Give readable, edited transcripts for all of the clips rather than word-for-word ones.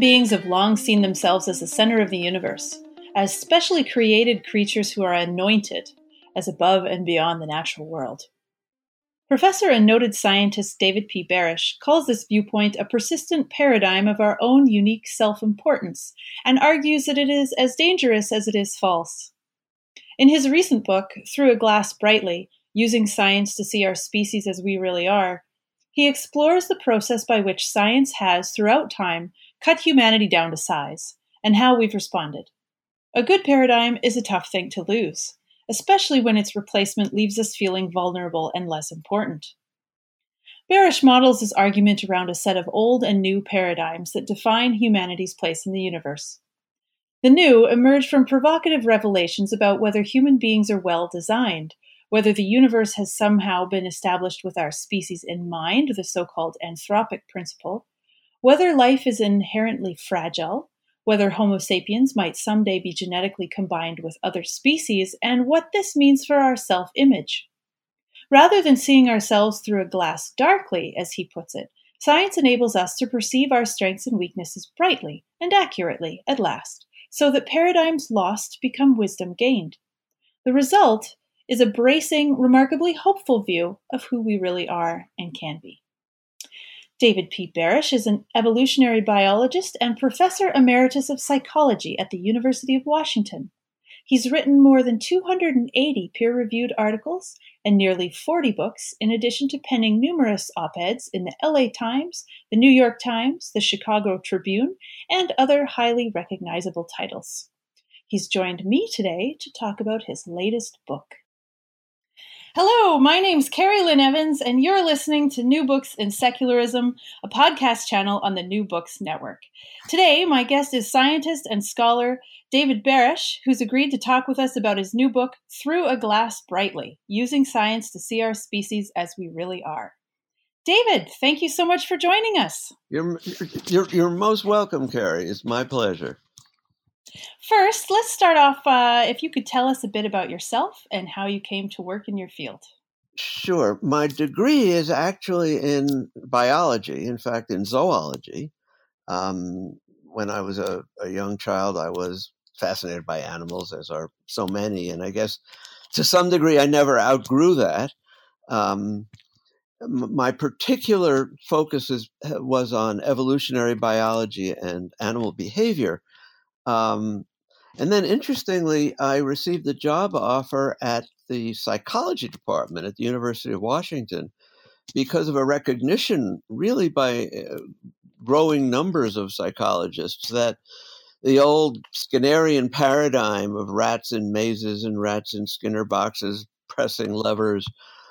beings have long seen themselves as the center of the universe, as specially created creatures who are anointed, as above and beyond the natural world. Professor and noted scientist David P. Barish calls this viewpoint a persistent paradigm of our own unique self-importance, and argues that it is as dangerous as it is false. In his recent book, Through a Glass Brightly, Using Science to See Our Species as We Really Are, he explores the process by which science has, throughout time, cut humanity down to size, and how we've responded. A good paradigm is a tough thing to lose, especially when its replacement leaves us feeling vulnerable and less important. Barish models his argument around a set of old and new paradigms that define humanity's place in the universe. The new emerge from provocative revelations about whether human beings are well designed, whether the universe has somehow been established with our species in mind, the so-called anthropic principle, whether life is inherently fragile, whether Homo sapiens might someday be genetically combined with other species, and what this means for our self-image. Rather than seeing ourselves through a glass darkly, as he puts it, science enables us to perceive our strengths and weaknesses brightly and accurately at last, so that paradigms lost become wisdom gained. The result is a bracing, remarkably hopeful view of who we really are and can be. David P. Barish is an evolutionary biologist and professor emeritus of psychology at the University of Washington. He's written more than 280 peer-reviewed articles and nearly 40 books, in addition to penning numerous op-eds in the LA Times, the New York Times, the Chicago Tribune, and other highly recognizable titles. He's joined me today to talk about his latest book. Hello, my name's Carrie Lynn Evans, and you're listening to New Books in Secularism, a podcast channel on the New Books Network. Today, my guest is scientist and scholar David Barish, who's agreed to talk with us about his new book, Through a Glass Brightly, Using Science to See Our Species as We Really Are. David, thank you so much for joining us. You're most welcome, Carrie. It's my pleasure. First, let's start off, if you could tell us a bit about yourself and how you came to work in your field. Sure. My degree is actually in biology, in fact, in zoology. When I was a young child, I was fascinated by animals, as are so many, and I guess to some degree I never outgrew that. My particular focus was on evolutionary biology and animal behavior. And then, interestingly, I received a job offer at the psychology department at the University of Washington because of a recognition, really by growing numbers of psychologists, that the old Skinnerian paradigm of rats in mazes and rats in Skinner boxes pressing levers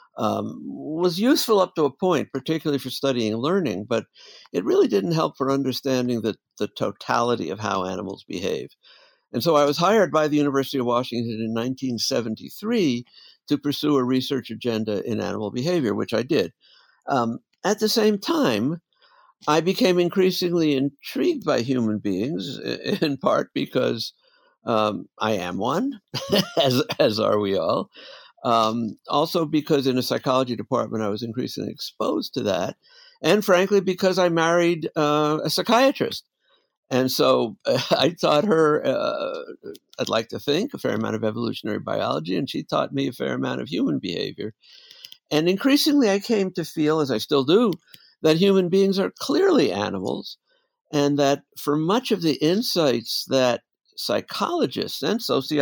was useful up to a point, particularly for studying learning, but it really didn't help for understanding the totality of how animals behave. And so I was hired by the University of Washington in 1973 to pursue a research agenda in animal behavior, which I did. At the same time, I became increasingly intrigued by human beings, in part because I am one, as are we all. Also because in a psychology department, I was increasingly exposed to that. And frankly, because I married a psychiatrist. And so I taught her, I'd like to think, a fair amount of evolutionary biology, and she taught me a fair amount of human behavior. And increasingly, I came to feel, as I still do, that human beings are clearly animals, and that for much of the insights that psychologists and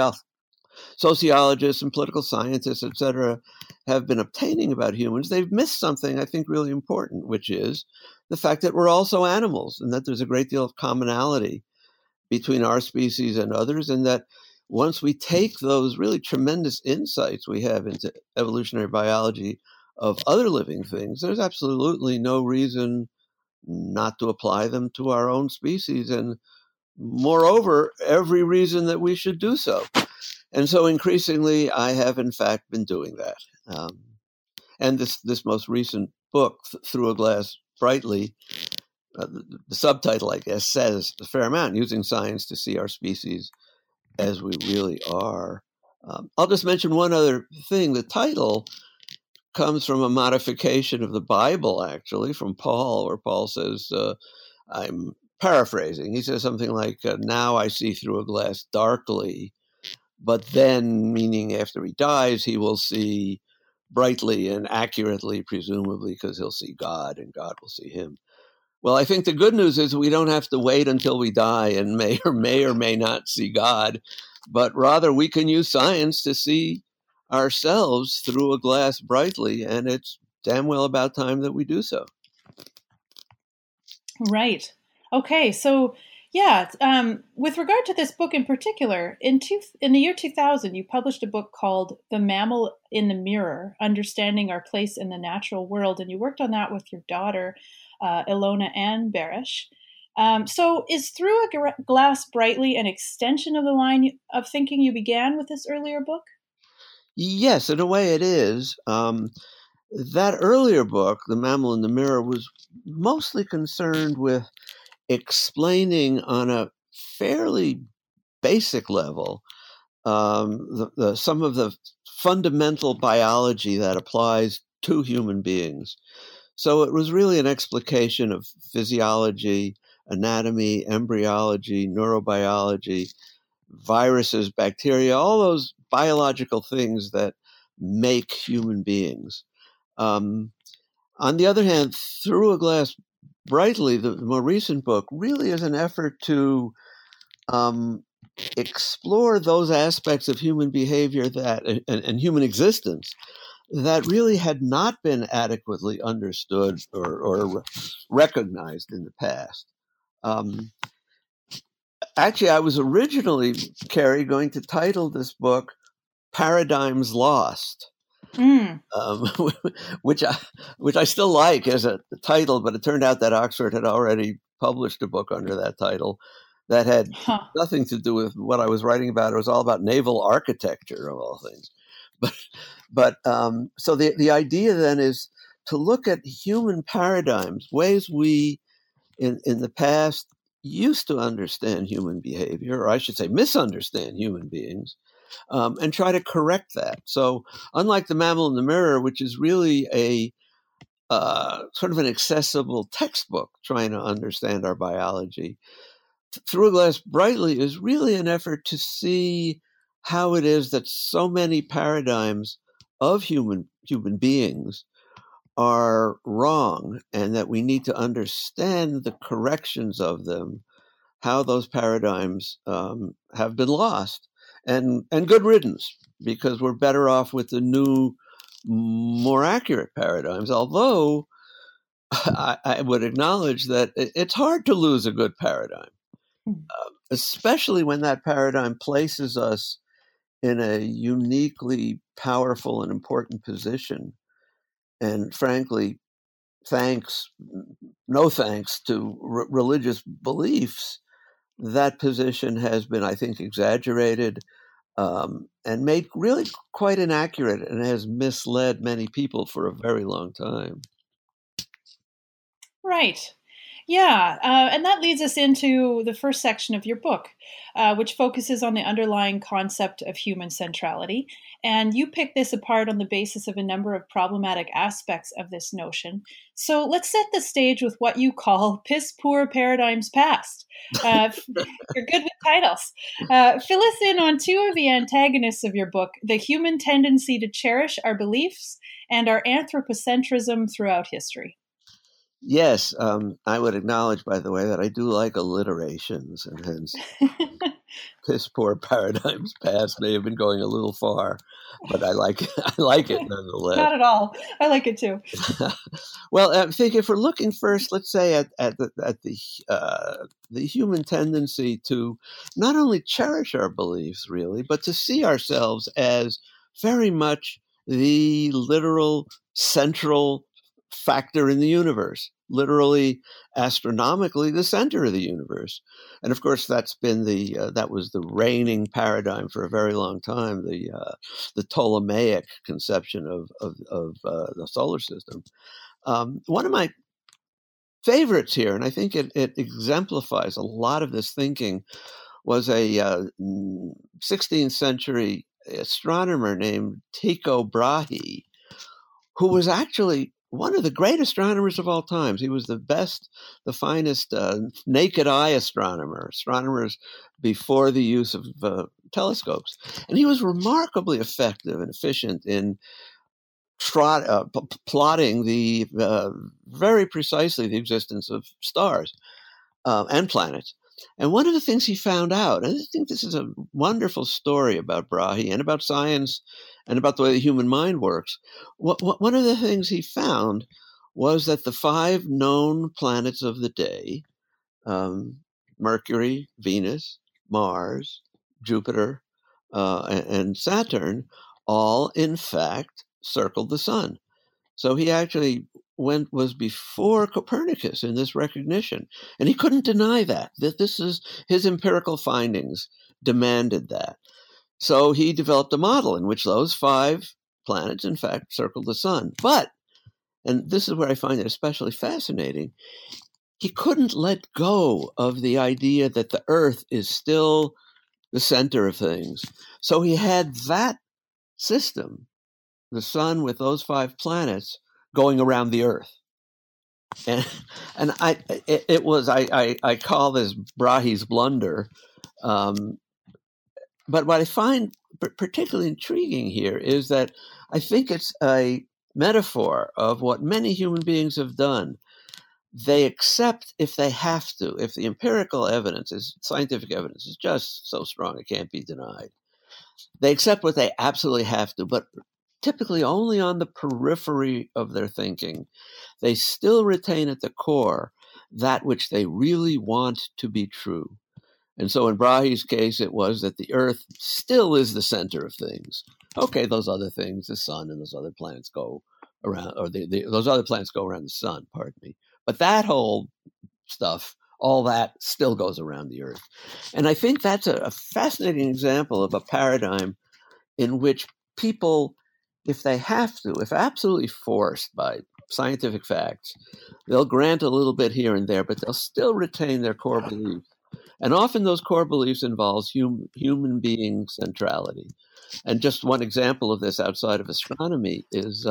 sociologists and political scientists, et cetera, have been obtaining about humans, they've missed something I think really important, which is the fact that we're also animals and that there's a great deal of commonality between our species and others, and that once we take those really tremendous insights we have into evolutionary biology of other living things, there's absolutely no reason not to apply them to our own species, and moreover, every reason that we should do so. And so increasingly, I have, in fact, been doing that. And this most recent book, Through a Glass Brightly, the subtitle, I guess, says a fair amount, Using Science to See Our Species as We Really Are. I'll just mention one other thing. The title comes from a modification of the Bible, actually, from Paul, where Paul says, I'm paraphrasing. He says something like, now I see through a glass darkly, but then, meaning after he dies, he will see brightly and accurately, presumably, because he'll see God and God will see him. Well, I think the good news is we don't have to wait until we die and may or may not see God, but rather we can use science to see ourselves through a glass brightly, and it's damn well about time that we do so. Right. Okay. So, yeah, with regard to this book in particular, in the year 2000, you published a book called The Mammal in the Mirror, Understanding Our Place in the Natural World, and you worked on that with your daughter, Ilona Ann Barish. So is Through a Glass Brightly an extension of the line of thinking you began with this earlier book? Yes, in a way it is. That earlier book, The Mammal in the Mirror, was mostly concerned with explaining on a fairly basic level some of the fundamental biology that applies to human beings. So it was really an explication of physiology, anatomy, embryology, neurobiology, viruses, bacteria, all those biological things that make human beings. On the other hand, Through a Glass Brightly, the more recent book, really is an effort to explore those aspects of human behavior that and human existence that really had not been adequately understood or recognized in the past. Actually, I was originally, Carrie, going to title this book Paradigms Lost. Um, which I still like as a title, but it turned out that Oxford had already published a book under that title that had nothing to do with what I was writing about. It was all about naval architecture, of all things. But so the idea then is to look at human paradigms, ways we in the past used to understand human behavior, or I should say misunderstand human beings, and try to correct that. So unlike The Mammal in the Mirror, which is really a sort of an accessible textbook trying to understand our biology, Through a Glass Brightly is really an effort to see how it is that so many paradigms of human beings are wrong, and that we need to understand the corrections of them, how those paradigms have been lost, and good riddance, because we're better off with the new, more accurate paradigms. Although I would acknowledge that it's hard to lose a good paradigm, especially when that paradigm places us in a uniquely powerful and important position. And frankly, no thanks to religious beliefs, that position has been, I think, exaggerated and made really quite inaccurate, and has misled many people for a very long time. Right. Yeah, and that leads us into the first section of your book, which focuses on the underlying concept of human centrality. And you pick this apart on the basis of a number of problematic aspects of this notion. So let's set the stage with what you call piss poor paradigms past. You're good with titles. Fill us in on two of the antagonists of your book: the human tendency to cherish our beliefs and our anthropocentrism throughout history. Yes, I would acknowledge, by the way, that I do like alliterations, and hence piss poor paradigms past may have been going a little far, but I like it nonetheless. Not at all. I like it too. Well, I think if we're looking first, let's say at the human tendency to not only cherish our beliefs, really, but to see ourselves as very much the literal central factor in the universe, literally, astronomically, the center of the universe. And of course, that's been that was the reigning paradigm for a very long time, the Ptolemaic conception of the solar system. One of my favorites here, and I think it exemplifies a lot of this thinking, was a 16th century astronomer named Tycho Brahe, who was actually one of the great astronomers of all times. He was the best, the finest naked eye astronomers before the use of telescopes. And he was remarkably effective and efficient in plotting very precisely the existence of stars and planets. And one of the things he found out, and I think this is a wonderful story about Brahe and about science and about the way the human mind works. One of the things he found was that the 5 known planets of the day, Mercury, Venus, Mars, Jupiter, and Saturn, all in fact circled the sun. So he actually was before Copernicus in this recognition. And he couldn't deny that this is his empirical findings demanded that. So he developed a model in which those 5 planets, in fact, circled the sun. But, and this is where I find it especially fascinating, he couldn't let go of the idea that the Earth is still the center of things. So he had that system, the sun with those 5 planets, going around the Earth. And I call this Brahe's blunder. But what I find particularly intriguing here is that I think it's a metaphor of what many human beings have done. They accept if they have to, if the empirical evidence, scientific evidence is just so strong it can't be denied. They accept what they absolutely have to, but typically only on the periphery of their thinking. They still retain at the core that which they really want to be true. And so in Brahe's case, it was that the Earth still is the center of things. Okay, those other things, the sun and those other planets go around, or those other planets go around the sun, pardon me. But that whole stuff, all that still goes around the Earth. And I think that's a fascinating example of a paradigm in which people, if they have to, if absolutely forced by scientific facts, they'll grant a little bit here and there, but they'll still retain their core beliefs. And often those core beliefs involve human being centrality. And just one example of this outside of astronomy is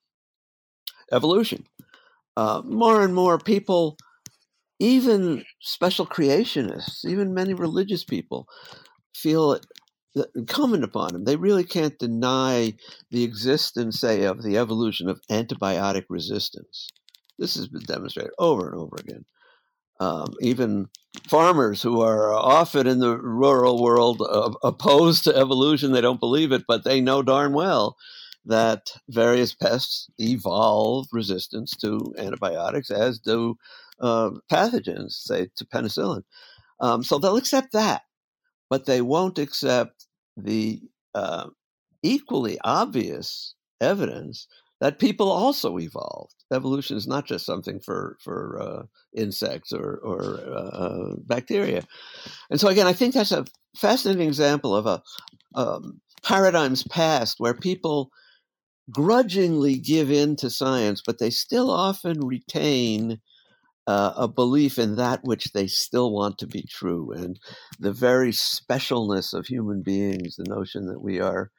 evolution. More and more people, even special creationists, even many religious people, feel it incumbent upon them. They really can't deny the existence, say, of the evolution of antibiotic resistance. This has been demonstrated over and over again. Even farmers who are often in the rural world opposed to evolution, they don't believe it, but they know darn well that various pests evolve resistance to antibiotics, as do pathogens, say, to penicillin. So they'll accept that, but they won't accept the equally obvious evidence that people also evolved. Evolution is not just something for insects or bacteria. And so again, I think that's a fascinating example of a paradigms past where people grudgingly give in to science, but they still often retain a belief in that which they still want to be true. And the very specialness of human beings, the notion that we are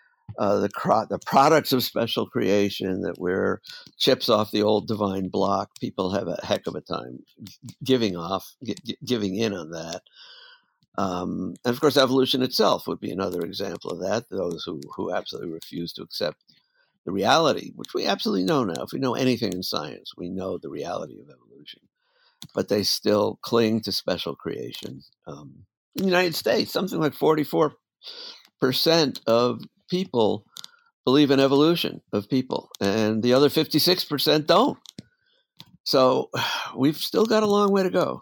the products of special creation, that we're chips off the old divine block. People have a heck of a time giving in on that. And of course, evolution itself would be another example of that. Those who absolutely refuse to accept the reality, which we absolutely know now. If we know anything in science, we know the reality of evolution. But they still cling to special creation. In the United States, something like 44% of people believe in evolution of people, and the other 56% don't. So we've still got a long way to go.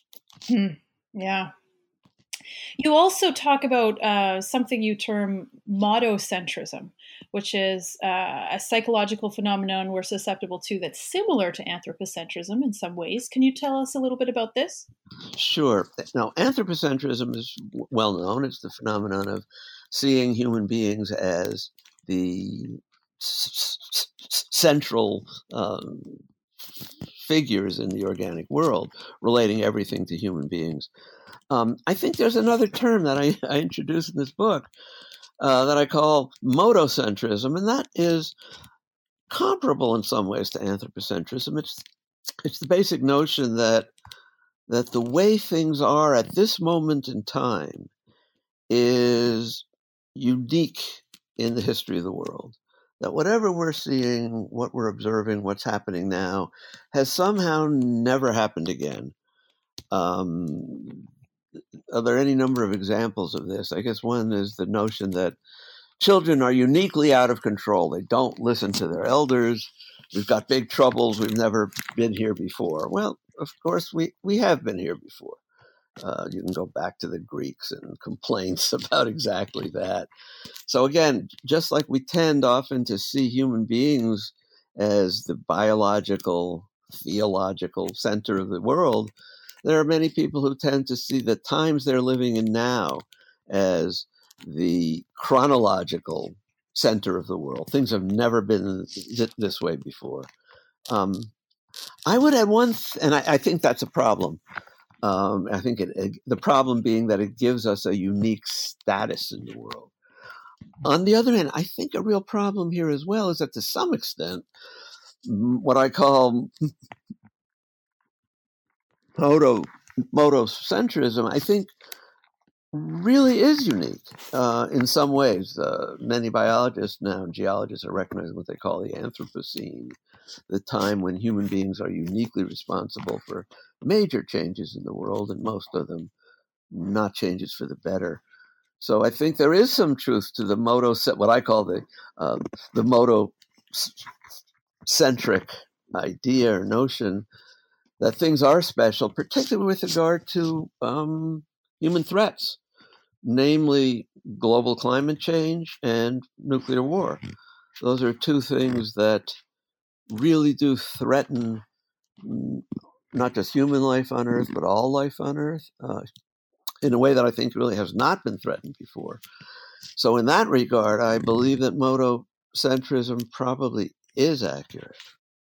Yeah. You also talk about something you term monocentrism, which is a psychological phenomenon we're susceptible to that's similar to anthropocentrism in some ways. Can you tell us a little bit about this? Sure. Now, anthropocentrism is well known. It's the phenomenon of seeing human beings as the central figures in the organic world, relating everything to human beings. I think there's another term that I introduced in this book that I call modocentrism, and that is comparable in some ways to anthropocentrism. It's the basic notion that the way things are at this moment in time is unique in the history of the world. That whatever we're seeing, what we're observing, what's happening now, has somehow never happened again. Are there any number of examples of this? I guess one is the notion that children are uniquely out of control. They don't listen to their elders. We've got big troubles. We've never been here before. Well, of course, we have been here before. You can go back to the Greeks and complaints about exactly that. So again, just like we tend often to see human beings as the biological, theological center of the world, there are many people who tend to see the times they're living in now as the chronological center of the world. Things have never been this way before. I would add one, and I think that's a problem. I think the problem being that it gives us a unique status in the world. On the other hand, I think a real problem here as well is that to some extent, what I call motocentrism, I think really is unique in some ways. Many biologists now and geologists are recognizing what they call the Anthropocene, the time when human beings are uniquely responsible for major changes in the world, and most of them not changes for the better. So I think there is some truth to the what I call the motocentric idea or notion that things are special, particularly with regard to human threats, namely global climate change and nuclear war. Those are two things that really do threaten not just human life on Earth, but all life on Earth in a way that I think really has not been threatened before. So in that regard, I believe that motocentrism probably is accurate.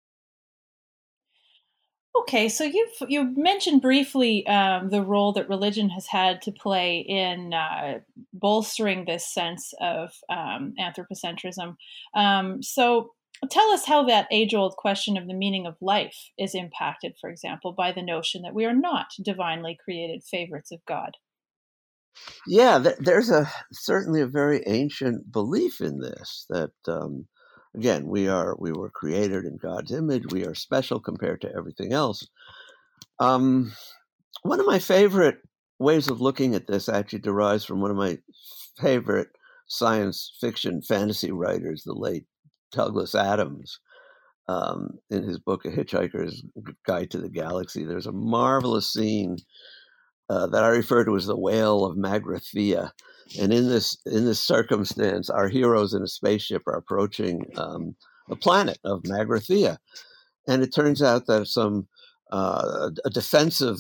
Okay, so you've mentioned briefly the role that religion has had to play in bolstering this sense of anthropocentrism. So tell us how that age-old question of the meaning of life is impacted, for example, by the notion that we are not divinely created favorites of God. Yeah, there's certainly a very ancient belief in this that. Again, we were created in God's image. We are special compared to everything else. One of my favorite ways of looking at this actually derives from one of my favorite science fiction fantasy writers, the late Douglas Adams. In his book, A Hitchhiker's Guide to the Galaxy, there's a marvelous scene that I refer to as the Whale of Magrathea. And in this circumstance, our heroes in a spaceship are approaching the planet of Magrathea, and it turns out that a defensive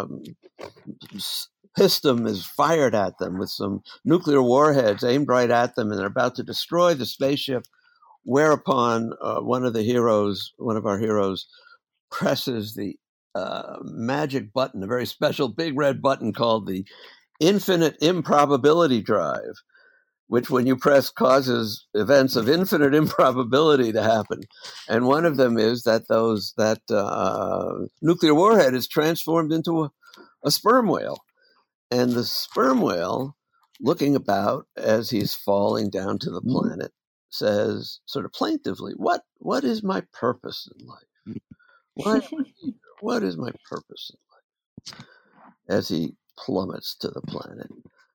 piston is fired at them with some nuclear warheads aimed right at them, and they're about to destroy the spaceship. Whereupon one of our heroes, presses the magic button, a very special big red button called the infinite improbability drive, which when you press causes events of infinite improbability to happen. And one of them is that nuclear warhead is transformed into a sperm whale. And the sperm whale, looking about as he's falling down to the planet, says sort of plaintively, what is my purpose in life? What is my purpose in life? As he plummets to the planet.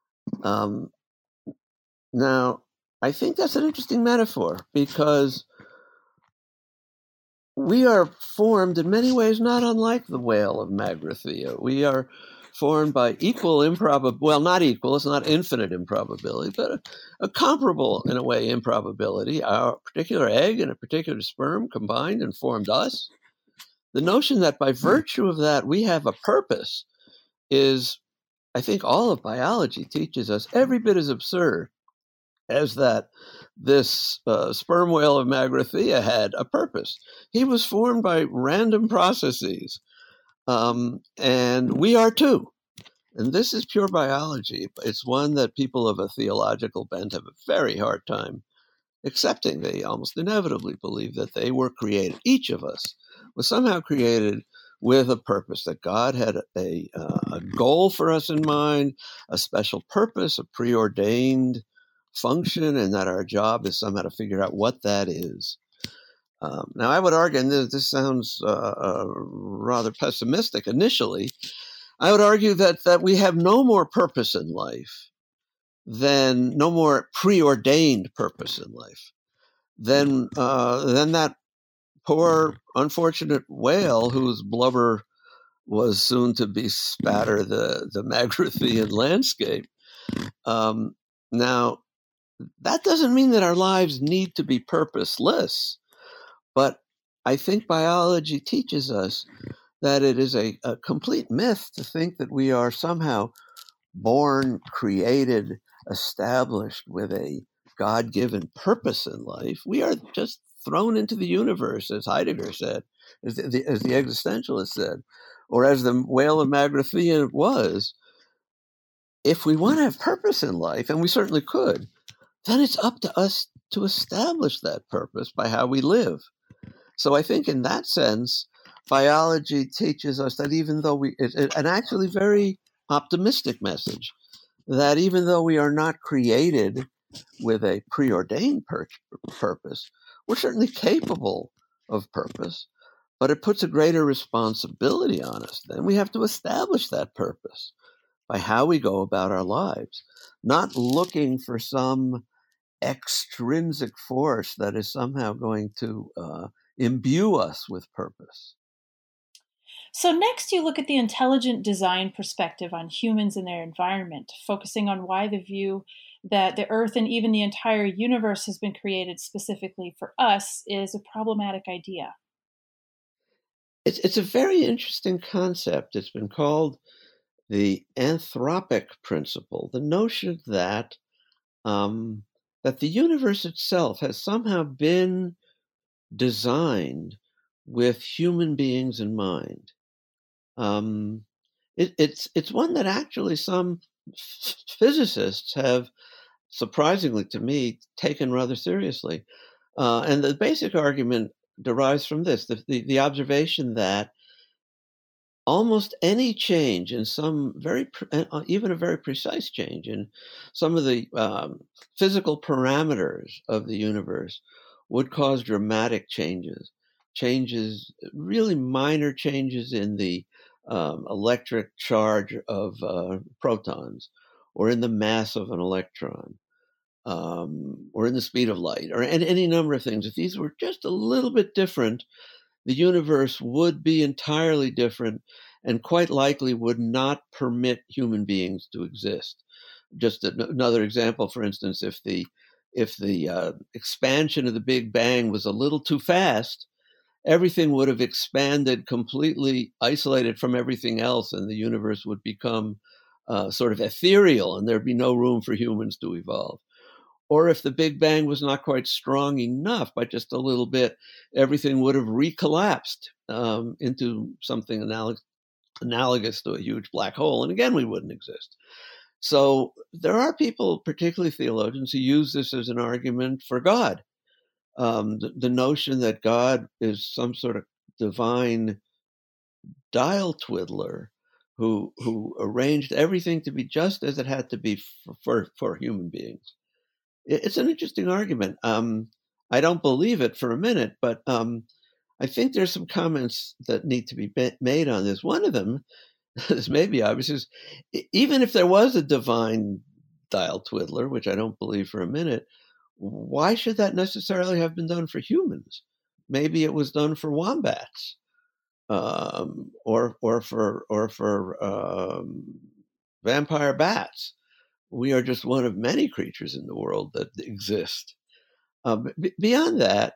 Now, I think that's an interesting metaphor because we are formed in many ways not unlike the Whale of Magrathea. We are formed by equal improbability. Well, not equal, it's not infinite improbability, but a comparable, in a way, improbability. Our particular egg and a particular sperm combined and formed us. The notion that by virtue of that we have a purpose is, I think all of biology teaches us, every bit as absurd as that this sperm whale of Magrathea had a purpose. He was formed by random processes, and we are too. And this is pure biology. It's one that people of a theological bent have a very hard time accepting, they almost inevitably believe that they were created. Each of us was somehow created with a purpose, that God had a goal for us in mind, a special purpose, a preordained function, and that our job is somehow to figure out what that is. Now, I would argue, and this sounds rather pessimistic initially, I would argue that we have no more purpose in life no more preordained purpose in life than that poor, unfortunate whale whose blubber was soon to be spatter the Magrathian landscape. Now, that doesn't mean that our lives need to be purposeless, but I think biology teaches us that it is a complete myth to think that we are somehow born, created, established with a God-given purpose in life. We are just thrown into the universe, as Heidegger said, as the existentialist said, or as the whale of Magrathian was. If we want to have purpose in life, and we certainly could, then it's up to us to establish that purpose by how we live. So I think in that sense, biology teaches us that even though an actually very optimistic message, that even though we are not created with a preordained purpose, we're certainly capable of purpose, but it puts a greater responsibility on us. Then we have to establish that purpose by how we go about our lives, not looking for some extrinsic force that is somehow going to imbue us with purpose. So next you look at the intelligent design perspective on humans and their environment, focusing on why the view that the Earth and even the entire universe has been created specifically for us is a problematic idea. It's a very interesting concept. It's been called the anthropic principle, the notion that that the universe itself has somehow been designed with human beings in mind. It's one that actually some physicists have, surprisingly to me, taken rather seriously. And the basic argument derives from this, the observation that almost any change in some even a very precise change in some of the physical parameters of the universe would cause dramatic changes, really minor changes in the electric charge of protons, or in the mass of an electron, or in the speed of light, or any number of things. If these were just a little bit different, the universe would be entirely different and quite likely would not permit human beings to exist. Just another example, for instance, if the expansion of the Big Bang was a little too fast, everything would have expanded completely isolated from everything else, and the universe would become sort of ethereal, and there'd be no room for humans to evolve. Or if the Big Bang was not quite strong enough, by just a little bit, everything would have recollapsed into something analogous to a huge black hole, and again, we wouldn't exist. So there are people, particularly theologians, who use this as an argument for God. The notion that God is some sort of divine dial twiddler who arranged everything to be just as it had to be for human beings. It's an interesting argument. I don't believe it for a minute, but I think there's some comments that need to be made on this. One of them, this may be obvious, is even if there was a divine dial twiddler, which I don't believe for a minute, why should that necessarily have been done for humans? Maybe it was done for wombats, or for vampire bats. We are just one of many creatures in the world that exist. Beyond that,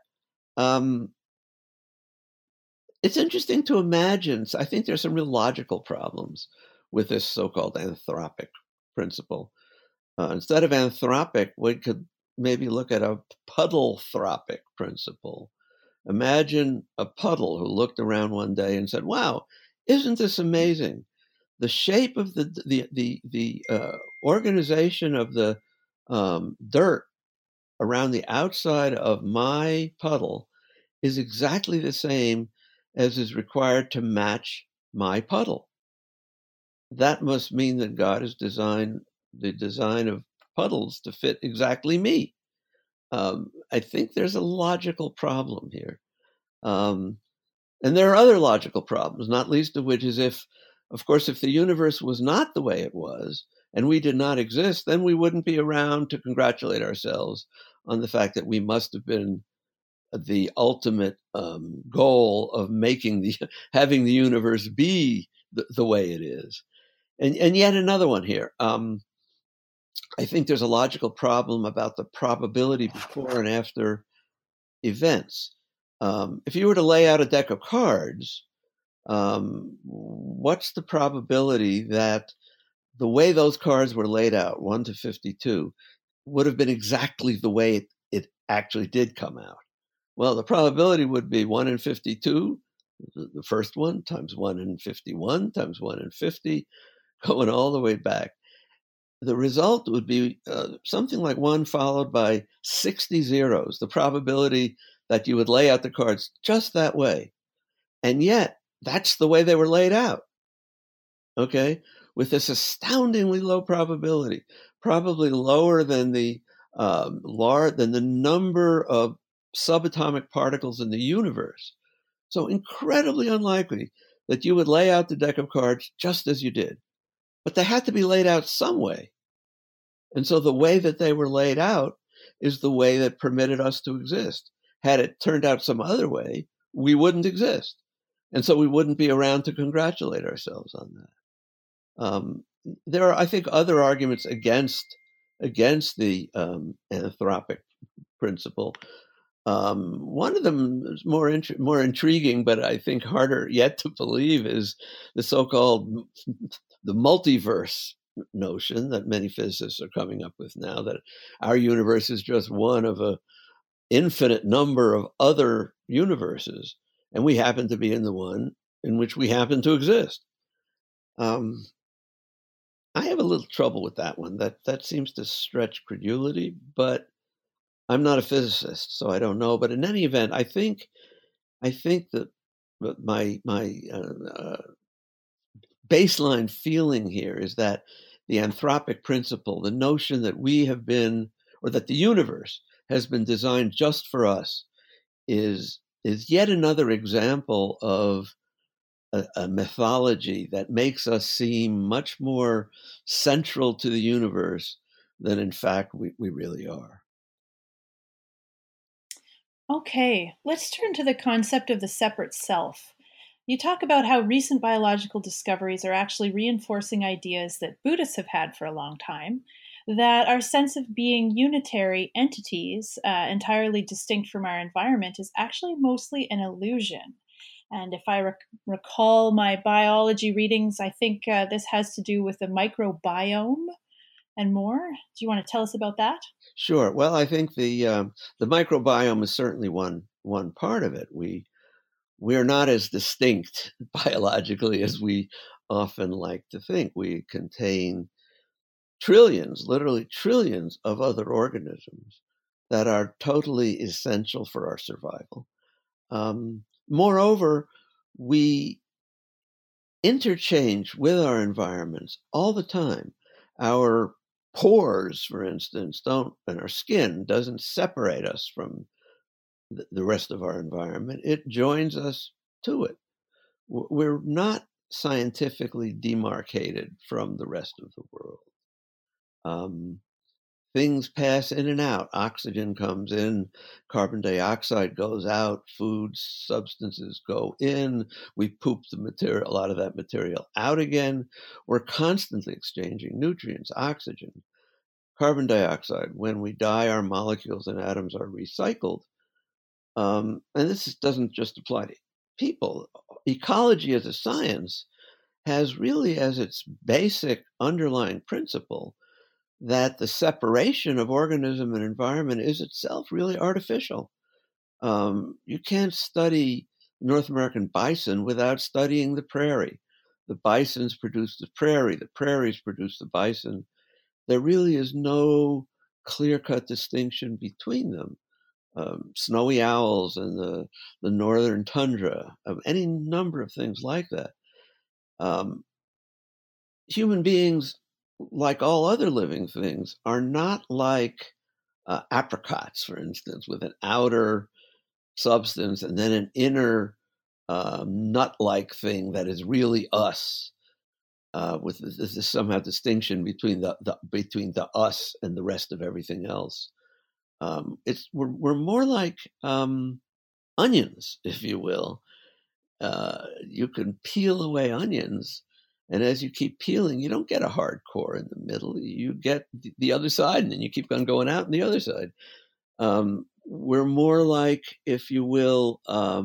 it's interesting to imagine. So I think there's some real logical problems with this so-called anthropic principle. Instead of anthropic, we could maybe look at a puddle-thropic principle. Imagine a puddle who looked around one day and said, "Wow, isn't this amazing? The shape of the organization of the dirt around the outside of my puddle is exactly the same as is required to match my puddle. That must mean that God has designed the design of puddles to fit exactly me. I think there's a logical problem here. Um, and there are other logical problems, not least of which is of course, if the universe was not the way it was and we did not exist, then we wouldn't be around to congratulate ourselves on the fact that we must have been the ultimate goal of having the universe be the way it is. And yet another one here. I think there's a logical problem about the probability before and after events. If you were to lay out a deck of cards, what's the probability that the way those cards were laid out, 1 to 52, would have been exactly the way it actually did come out? Well, the probability would be 1 in 52, the first one, times 1 in 51, times 1 in 50, going all the way back. The result would be something like 1 followed by 60 zeros, the probability that you would lay out the cards just that way. And yet, that's the way they were laid out, okay? With this astoundingly low probability, probably lower than the number of subatomic particles in the universe. So incredibly unlikely that you would lay out the deck of cards just as you did. But they had to be laid out some way. And so the way that they were laid out is the way that permitted us to exist. Had it turned out some other way, we wouldn't exist. And so we wouldn't be around to congratulate ourselves on that. There are, I think, other arguments against the anthropic principle. One of them is more intriguing, but I think harder yet to believe, is the so-called the multiverse notion that many physicists are coming up with now, that our universe is just one of an infinite number of other universes, and we happen to be in the one in which we happen to exist. I have a little trouble with that one. That seems to stretch credulity, but I'm not a physicist, so I don't know. But in any event, I think that my baseline feeling here is that the anthropic principle, the notion that we have been, or that the universe has been designed just for us, is yet another example of a mythology that makes us seem much more central to the universe than in fact we really are. Okay, let's turn to the concept of the separate self. You talk about how recent biological discoveries are actually reinforcing ideas that Buddhists have had for a long time, that our sense of being unitary entities, entirely distinct from our environment, is actually mostly an illusion. And if I recall my biology readings, I think this has to do with the microbiome and more. Do you want to tell us about that? Sure. Well, I think the microbiome is certainly one part of it. We're not as distinct biologically as we often like to think. We contain trillions, literally trillions of other organisms that are totally essential for our survival. Moreover, we interchange with our environments all the time. Our pores, for instance, and our skin doesn't separate us from the rest of our environment. It joins us to it. We're not scientifically demarcated from the rest of the world. Things pass in and out. Oxygen comes in, carbon dioxide goes out, food substances go in. We poop a lot of that material out again. We're constantly exchanging nutrients, oxygen, carbon dioxide. When we die, our molecules and atoms are recycled. And this doesn't just apply to people. Ecology as a science has really as its basic underlying principle that the separation of organism and environment is itself really artificial. You can't study North American bison without studying the prairie. The bisons produce the prairies produce the bison. There really is no clear-cut distinction between them. Snowy owls and the northern tundra, any number of things like that. Human beings, like all other living things, are not like apricots, for instance, with an outer substance and then an inner nut-like thing that is really us. With this somehow distinction between the us and the rest of everything else. We're more like onions, if you will. You can peel away onions, and as you keep peeling, you don't get a hard core in the middle. You get the other side, and then you keep on going out on the other side. We're more like, if you will,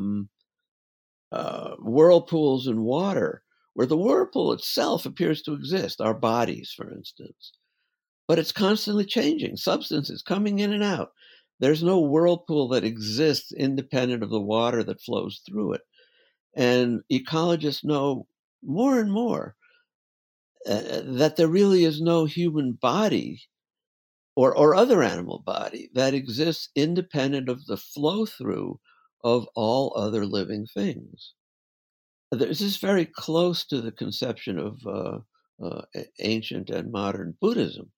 whirlpools in water, where the whirlpool itself appears to exist, our bodies, for instance. But it's constantly changing. Substance is coming in and out. There's no whirlpool that exists independent of the water that flows through it. And ecologists know more and more that there really is no human body or other animal body that exists independent of the flow through of all other living things. This is very close to the conception of ancient and modern Buddhism.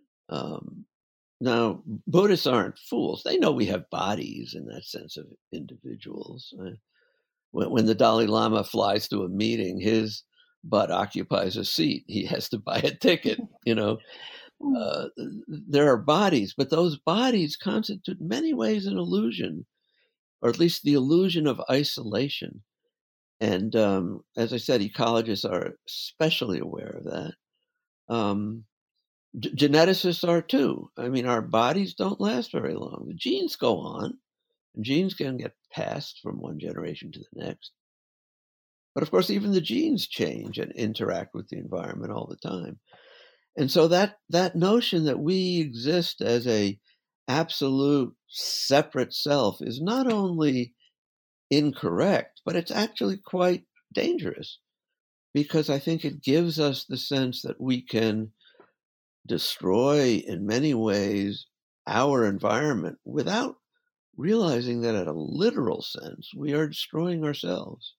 Now, Buddhists aren't fools. They know we have bodies in that sense of individuals. When the Dalai Lama flies to a meeting, his butt occupies a seat. He has to buy a ticket, you know. There are bodies, but those bodies constitute in many ways an illusion, or at least the illusion of isolation. And as I said, ecologists are especially aware of that. Geneticists are too. I mean, our bodies don't last very long. The genes go on, and genes can get passed from one generation to the next. But of course, even the genes change and interact with the environment all the time. And so that notion that we exist as a absolute separate self is not only incorrect, but it's actually quite dangerous, because I think it gives us the sense that we can destroy in many ways our environment without realizing that in a literal sense we are destroying ourselves.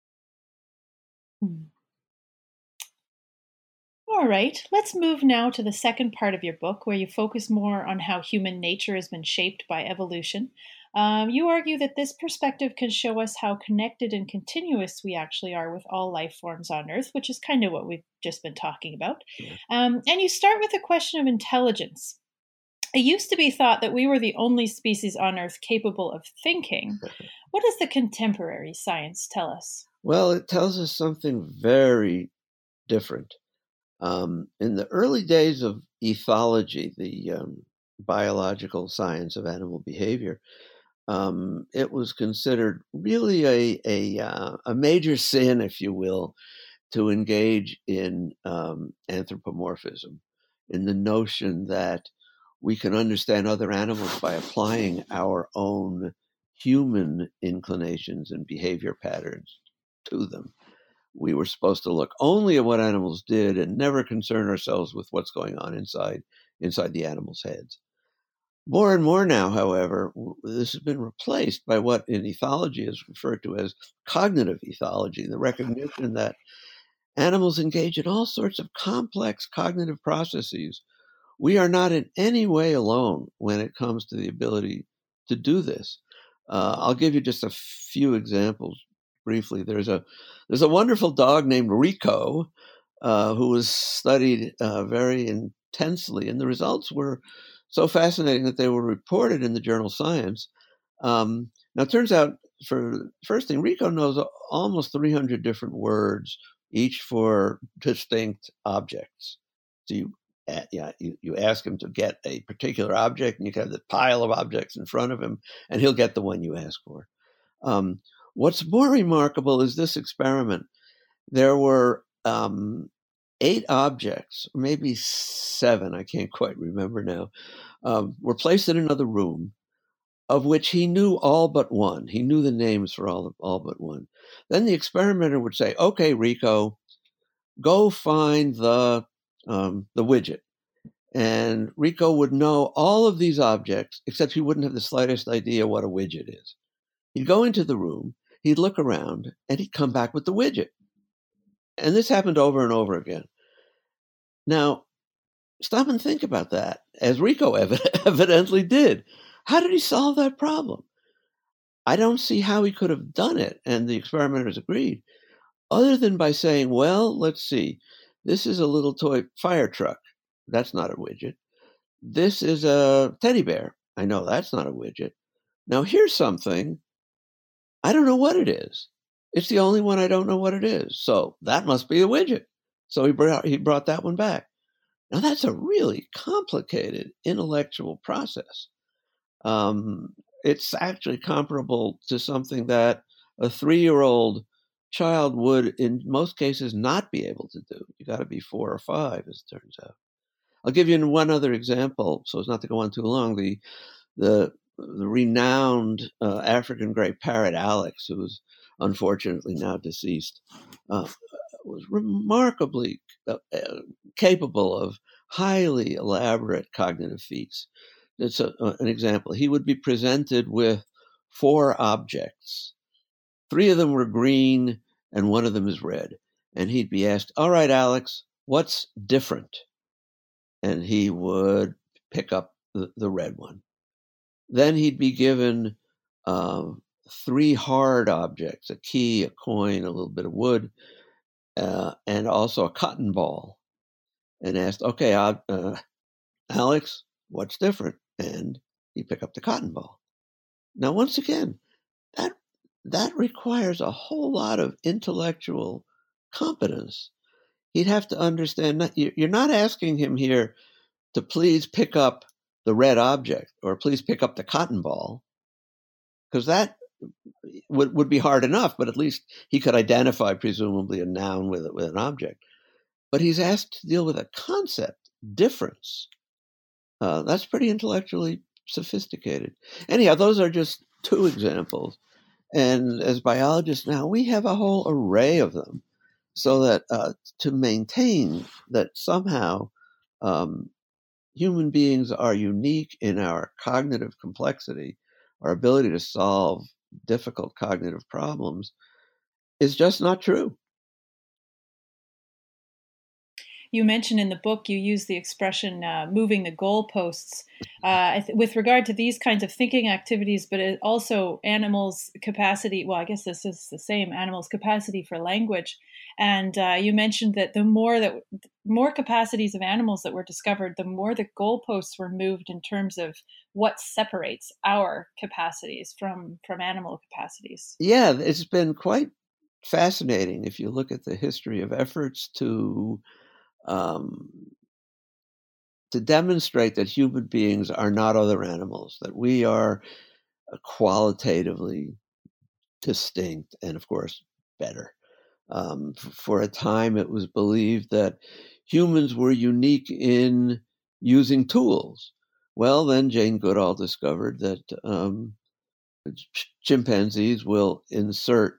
All right, let's move now to the second part of your book, where you focus more on how human nature has been shaped by evolution. You argue that this perspective can show us how connected and continuous we actually are with all life forms on Earth, which is kind of what we've just been talking about. And you start with the question of intelligence. It used to be thought that we were the only species on Earth capable of thinking. What does the contemporary science tell us? Well, it tells us something very different. In the early days of ethology, the biological science of animal behavior, it was considered really a major sin, if you will, to engage in anthropomorphism, in the notion that we can understand other animals by applying our own human inclinations and behavior patterns to them. We were supposed to look only at what animals did and never concern ourselves with what's going on inside the animals' heads. More and more now, however, this has been replaced by what in ethology is referred to as cognitive ethology, the recognition that animals engage in all sorts of complex cognitive processes. We are not in any way alone when it comes to the ability to do this. I'll give you just a few examples briefly. There's a wonderful dog named Rico who was studied very intensely, and the results were so fascinating that they were reported in the journal Science. Now, it turns out, for the first thing, Rico knows almost 300 different words, each for distinct objects. So you ask him to get a particular object, and you can have the pile of objects in front of him, and he'll get the one you ask for. What's more remarkable is this experiment. There were 8 objects, maybe 7, I can't quite remember now, were placed in another room, of which he knew all but one. He knew the names for all but one. Then the experimenter would say, "Okay, Rico, go find the widget." And Rico would know all of these objects, except he wouldn't have the slightest idea what a widget is. He'd go into the room, he'd look around, and he'd come back with the widget. And this happened over and over again. Now, stop and think about that, as Rico evidently did. How did he solve that problem? I don't see how he could have done it, and the experimenters agreed, other than by saying, well, let's see, this is a little toy fire truck. That's not a widget. This is a teddy bear. I know that's not a widget. Now here's something. I don't know what it is. It's the only one I don't know what it is. So that must be a widget. So he brought that one back. Now that's a really complicated intellectual process. It's actually comparable to something that a 3-year-old child would, in most cases, not be able to do. You got to be 4 or 5, as it turns out. I'll give you one other example, so as not to go on too long. The renowned African gray parrot Alex, who is unfortunately now deceased, was remarkably capable of highly elaborate cognitive feats. It's an example. He would be presented with 4 objects. 3 of them were green and 1 of them is red. And he'd be asked, all right, Alex, what's different? And he would pick up the red one. Then he'd be given 3 hard objects, a key, a coin, a little bit of wood, and also a cotton ball. And asked, okay, Alex, what's different? And he'd pick up the cotton ball. Now, once again, that requires a whole lot of intellectual competence. He'd have to understand that you're not asking him here to please pick up the red object or please pick up the cotton ball, because that would be hard enough, but at least he could identify presumably a noun with an object. But he's asked to deal with a concept, difference. That's pretty intellectually sophisticated. Anyhow, those are just 2 examples. And as biologists now, we have a whole array of them, so that to maintain that somehow human beings are unique in our cognitive complexity, our ability to solve difficult cognitive problems, is just not true. You mentioned in the book, you use the expression moving the goalposts with regard to these kinds of thinking activities, but also animals' capacity. Well, I guess this is the same, animals' capacity for language. And you mentioned that the more capacities of animals that were discovered, the more the goalposts were moved in terms of what separates our capacities from animal capacities. Yeah, it's been quite fascinating if you look at the history of efforts to demonstrate that human beings are not other animals, that we are qualitatively distinct and, of course, better. For a time, it was believed that humans were unique in using tools. Well, then Jane Goodall discovered that chimpanzees will insert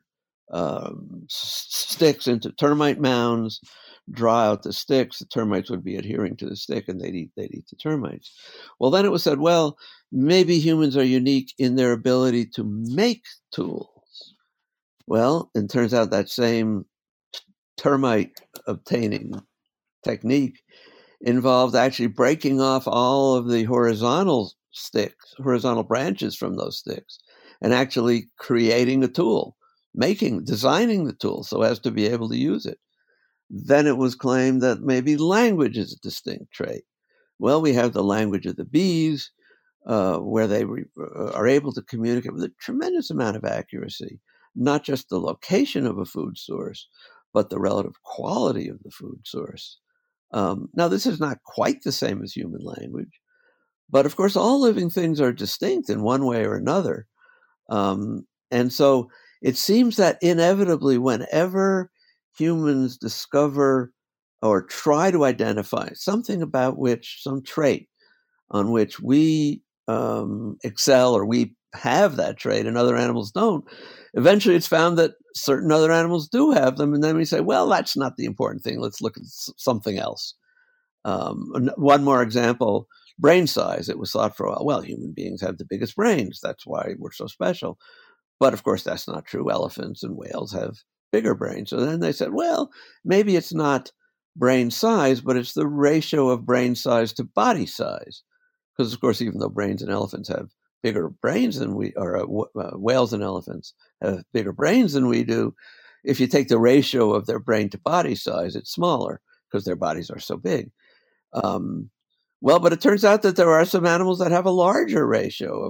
sticks into termite mounds, draw out the sticks. The termites would be adhering to the stick, and they'd eat the termites. Well, then it was said, well, maybe humans are unique in their ability to make tools. Well, it turns out that same termite obtaining technique involved actually breaking off all of the horizontal branches from those sticks, and actually creating a tool, designing the tool so as to be able to use it. Then it was claimed that maybe language is a distinct trait. Well, we have the language of the bees, where they are able to communicate with a tremendous amount of accuracy, not just the location of a food source, but the relative quality of the food source. Now, this is not quite the same as human language, but of course, all living things are distinct in one way or another. And so it seems that inevitably, whenever humans discover or try to identify something about some trait on which we excel, or we have that trait and other animals don't, eventually it's found that certain other animals do have them. And then we say, well, that's not the important thing. Let's look at something else. One more example, brain size. It was thought for a while, well, human beings have the biggest brains. That's why we're so special. But of course, that's not true. Elephants and whales have bigger brains. So then they said, well, maybe it's not brain size, but it's the ratio of brain size to body size. Because, of course, even though brains and elephants have bigger brains than whales and elephants have bigger brains than we do, if you take the ratio of their brain to body size, it's smaller because their bodies are so big. Well, but it turns out that there are some animals that have a larger ratio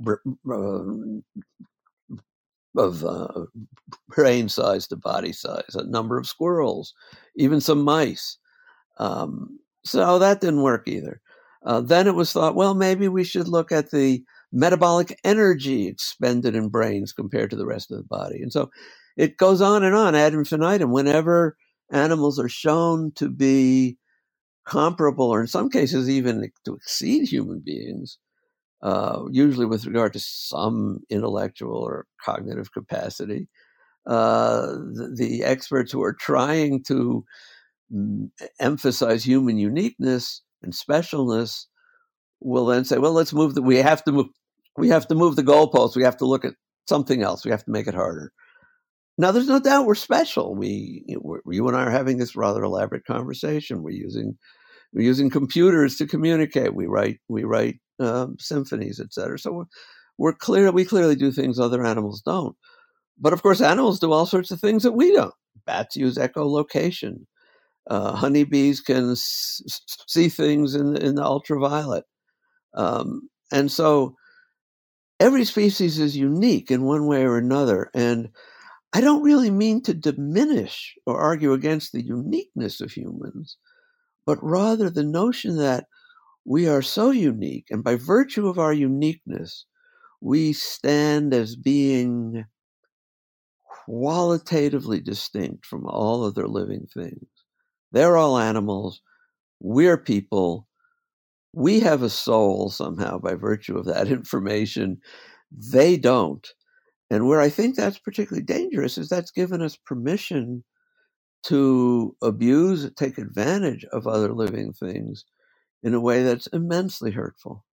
of brain size to body size, a number of squirrels, even some mice. So that didn't work either. Then it was thought, well, maybe we should look at the metabolic energy expended in brains compared to the rest of the body. And so it goes on and on ad infinitum. Whenever animals are shown to be comparable, or in some cases even to exceed human beings, usually with regard to some intellectual or cognitive capacity, the experts who are trying to emphasize human uniqueness and specialness will then say, well, we have to move the goalposts. We have to look at something else. We have to make it harder. Now, there's no doubt we're special. You and I are having this rather elaborate conversation. We're using computers to communicate. We write symphonies, etc. So we clearly do things other animals don't. But of course, animals do all sorts of things that we don't. Bats use echolocation. Honeybees can see things in the ultraviolet. And so every species is unique in one way or another. And I don't really mean to diminish or argue against the uniqueness of humans, but rather the notion that we are so unique, and by virtue of our uniqueness, we stand as being qualitatively distinct from all other living things. They're all animals. We're people. We have a soul somehow by virtue of that information. They don't. And where I think that's particularly dangerous is that's given us permission to abuse, take advantage of other living things in a way that's immensely hurtful.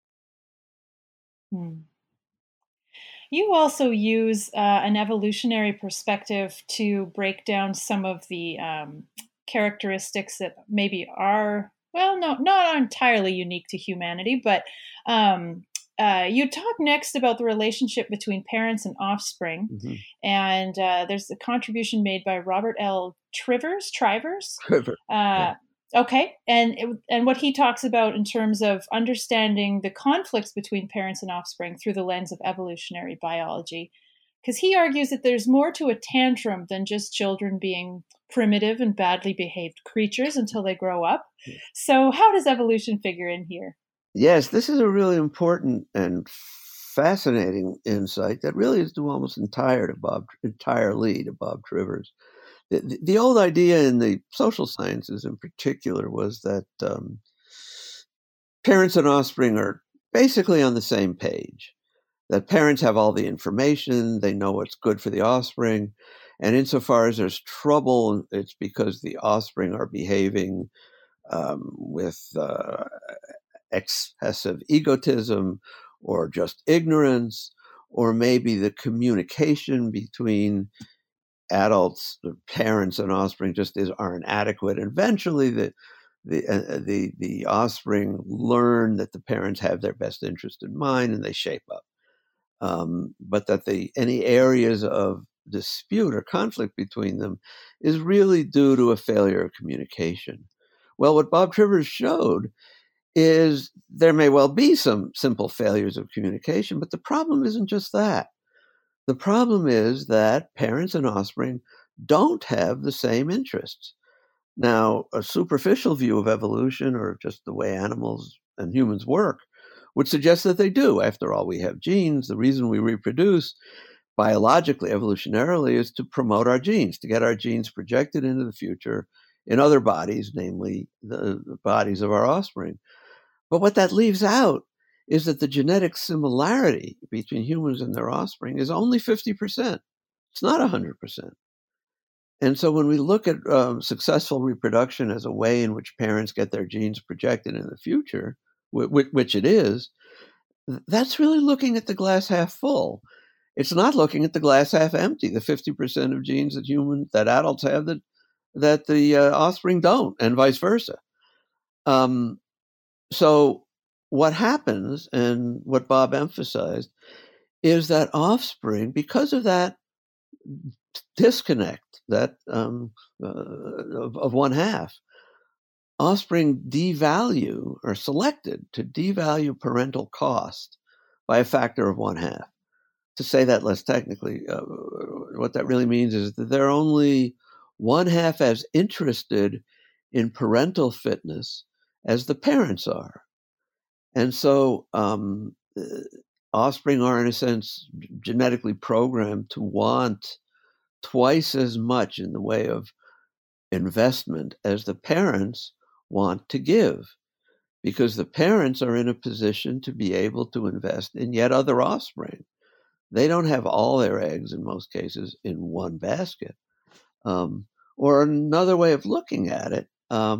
You also use an evolutionary perspective to break down some of the characteristics that maybe are, well, no, not entirely unique to humanity, but you talk next about the relationship between parents and offspring. Mm-hmm. And there's a contribution made by Robert L. Trivers. Yeah. Okay, and what he talks about in terms of understanding the conflicts between parents and offspring through the lens of evolutionary biology, because he argues that there's more to a tantrum than just children being primitive and badly behaved creatures until they grow up. So how does evolution figure in here? Yes, this is a really important and fascinating insight that really is due almost entirely to Bob Trivers. The old idea in the social sciences in particular was that parents and offspring are basically on the same page, that parents have all the information, they know what's good for the offspring, and insofar as there's trouble, it's because the offspring are behaving with excessive egotism or just ignorance, or maybe the communication between adults, parents, and offspring just aren't adequate. And eventually, the offspring learn that the parents have their best interest in mind, and they shape up. But that any areas of dispute or conflict between them is really due to a failure of communication. Well, what Bob Trivers showed is there may well be some simple failures of communication, but the problem isn't just that. The problem is that parents and offspring don't have the same interests. Now, a superficial view of evolution, or just the way animals and humans work, would suggest that they do. After all, we have genes. The reason we reproduce biologically, evolutionarily, is to promote our genes, to get our genes projected into the future in other bodies, namely the bodies of our offspring. But what that leaves out is that the genetic similarity between humans and their offspring is only 50%. It's not 100%. And so when we look at successful reproduction as a way in which parents get their genes projected in the future, which it is, that's really looking at the glass half full. It's not looking at the glass half empty, the 50% of genes that adults have that the offspring don't, and vice versa. So what happens, and what Bob emphasized, is that offspring, because of that disconnect that of one half, offspring devalue, or selected to devalue parental cost by a factor of one half. To say that less technically, what that really means is that they're only one half as interested in parental fitness as the parents are. And so offspring are, in a sense, genetically programmed to want twice as much in the way of investment as the parents want to give, because the parents are in a position to be able to invest in yet other offspring. They don't have all their eggs, in most cases, in one basket. Or another way of looking at it,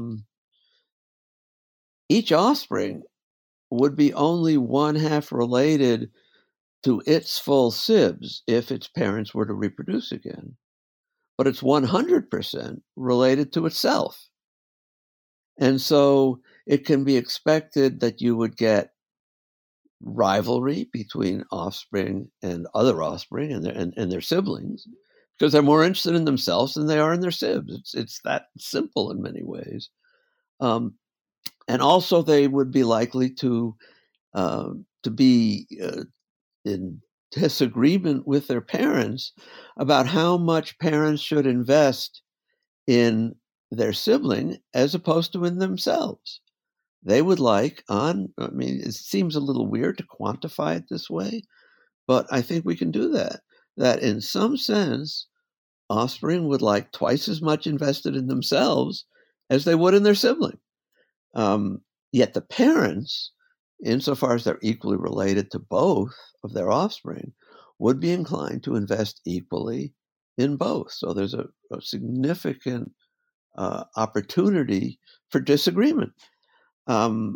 each offspring would be only one half related to its full sibs if its parents were to reproduce again. But it's 100% related to itself. And so it can be expected that you would get rivalry between offspring and other offspring and their siblings, because they're more interested in themselves than they are in their sibs. It's that simple in many ways. And also they would be likely to be in disagreement with their parents about how much parents should invest in their sibling as opposed to in themselves. They would like it seems a little weird to quantify it this way, but I think we can do that. That in some sense, offspring would like twice as much invested in themselves as they would in their sibling. Yet the parents, insofar as they're equally related to both of their offspring, would be inclined to invest equally in both. So there's a significant opportunity for disagreement. Now,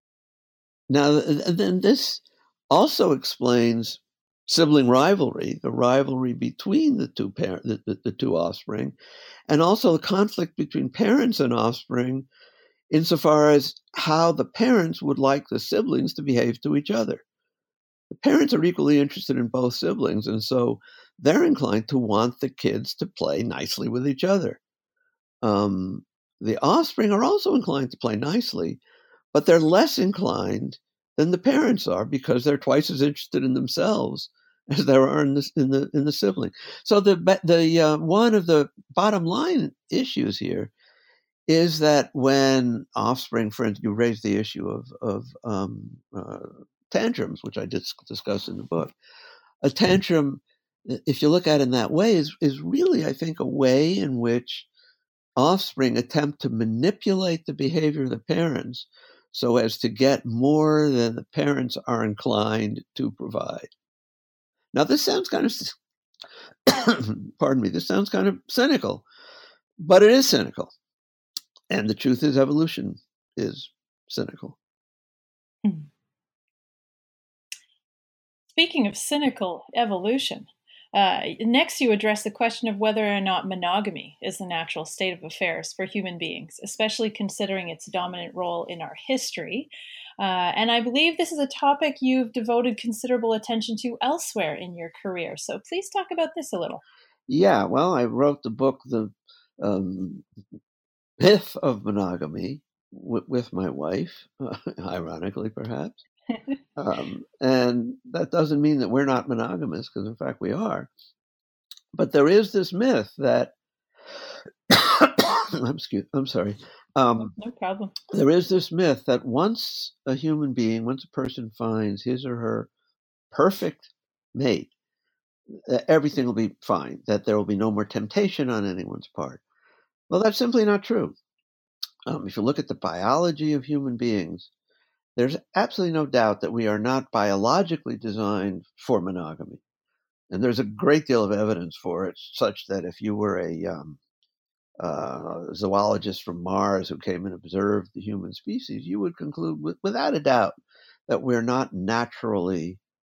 then this also explains sibling rivalry, the rivalry between the two offspring, and also the conflict between parents and offspring, insofar as how the parents would like the siblings to behave to each other. The parents are equally interested in both siblings, and so they're inclined to want the kids to play nicely with each other. The offspring are also inclined to play nicely, but they're less inclined than the parents are, because they're twice as interested in themselves as there are in the sibling. So the one of the bottom line issues here is that when offspring, for instance, you raise the issue of tantrums, which I discuss in the book. A tantrum, if you look at it in that way, is really, I think, a way in which offspring attempt to manipulate the behavior of the parents so as to get more than the parents are inclined to provide. Now, this sounds kind of, pardon me, this sounds kind of cynical, but it is cynical. And the truth is, evolution is cynical. Speaking of cynical evolution, next you address the question of whether or not monogamy is the natural state of affairs for human beings, especially considering its dominant role in our history. And I believe this is a topic you've devoted considerable attention to elsewhere in your career. So please talk about this a little. Yeah, well, I wrote the book, The Myth of Monogamy, with my wife, ironically perhaps. And that doesn't mean that we're not monogamous, because in fact we are. But there is this myth that I'm sorry. No problem. There is this myth that once a person finds his or her perfect mate, everything will be fine, that there will be no more temptation on anyone's part. Well, that's simply not true. If you look at the biology of human beings, there's absolutely no doubt that we are not biologically designed for monogamy. And there's a great deal of evidence for it, such that if you were a zoologists from Mars who came and observed the human species, you would conclude without a doubt that we're not naturally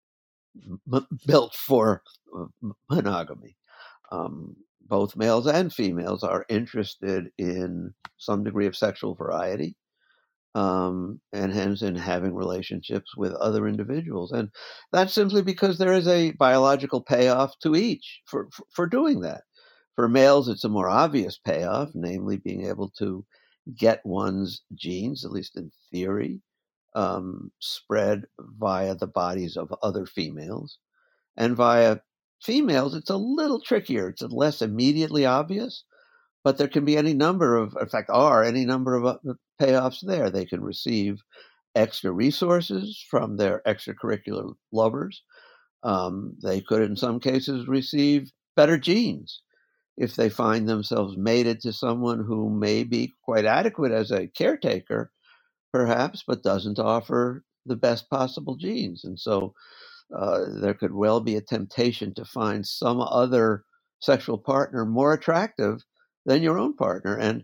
built for monogamy. Both males and females are interested in some degree of sexual variety, and hence in having relationships with other individuals. And that's simply because there is a biological payoff to each for doing that. For males, it's a more obvious payoff, namely being able to get one's genes, at least in theory, spread via the bodies of other females. And via females, it's a little trickier. It's less immediately obvious, but there can be any number of, in fact, any number of payoffs there. They can receive extra resources from their extracurricular lovers. They could, in some cases, receive better genes if they find themselves mated to someone who may be quite adequate as a caretaker, perhaps, but doesn't offer the best possible genes. And so there could well be a temptation to find some other sexual partner more attractive than your own partner. And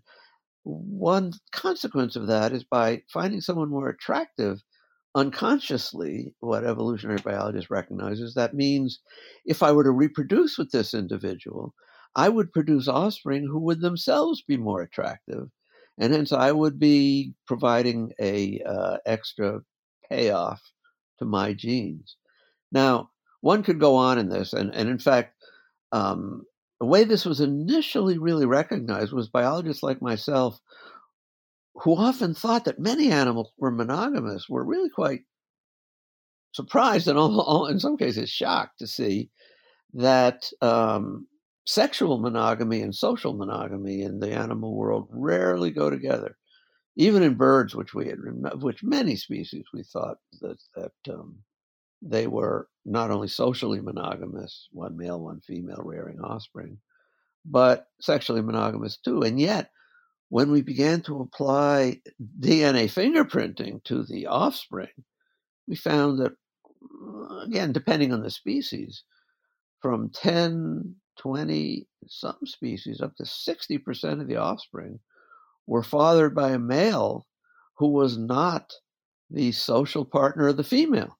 one consequence of that is by finding someone more attractive, unconsciously, what evolutionary biologists recognize is that means if I were to reproduce with this individual, I would produce offspring who would themselves be more attractive. And hence I would be providing a extra payoff to my genes. Now, one could go on in this, and in fact, the way this was initially really recognized was biologists like myself, who often thought that many animals were monogamous, were really quite surprised and in some cases shocked to see that sexual monogamy and social monogamy in the animal world rarely go together. Even in birds, which many species we thought that they were not only socially monogamous, one male, one female rearing offspring, but sexually monogamous too. And yet, when we began to apply DNA fingerprinting to the offspring, we found that, again, depending on the species, from 10, 20, some species, up to 60% of the offspring were fathered by a male who was not the social partner of the female.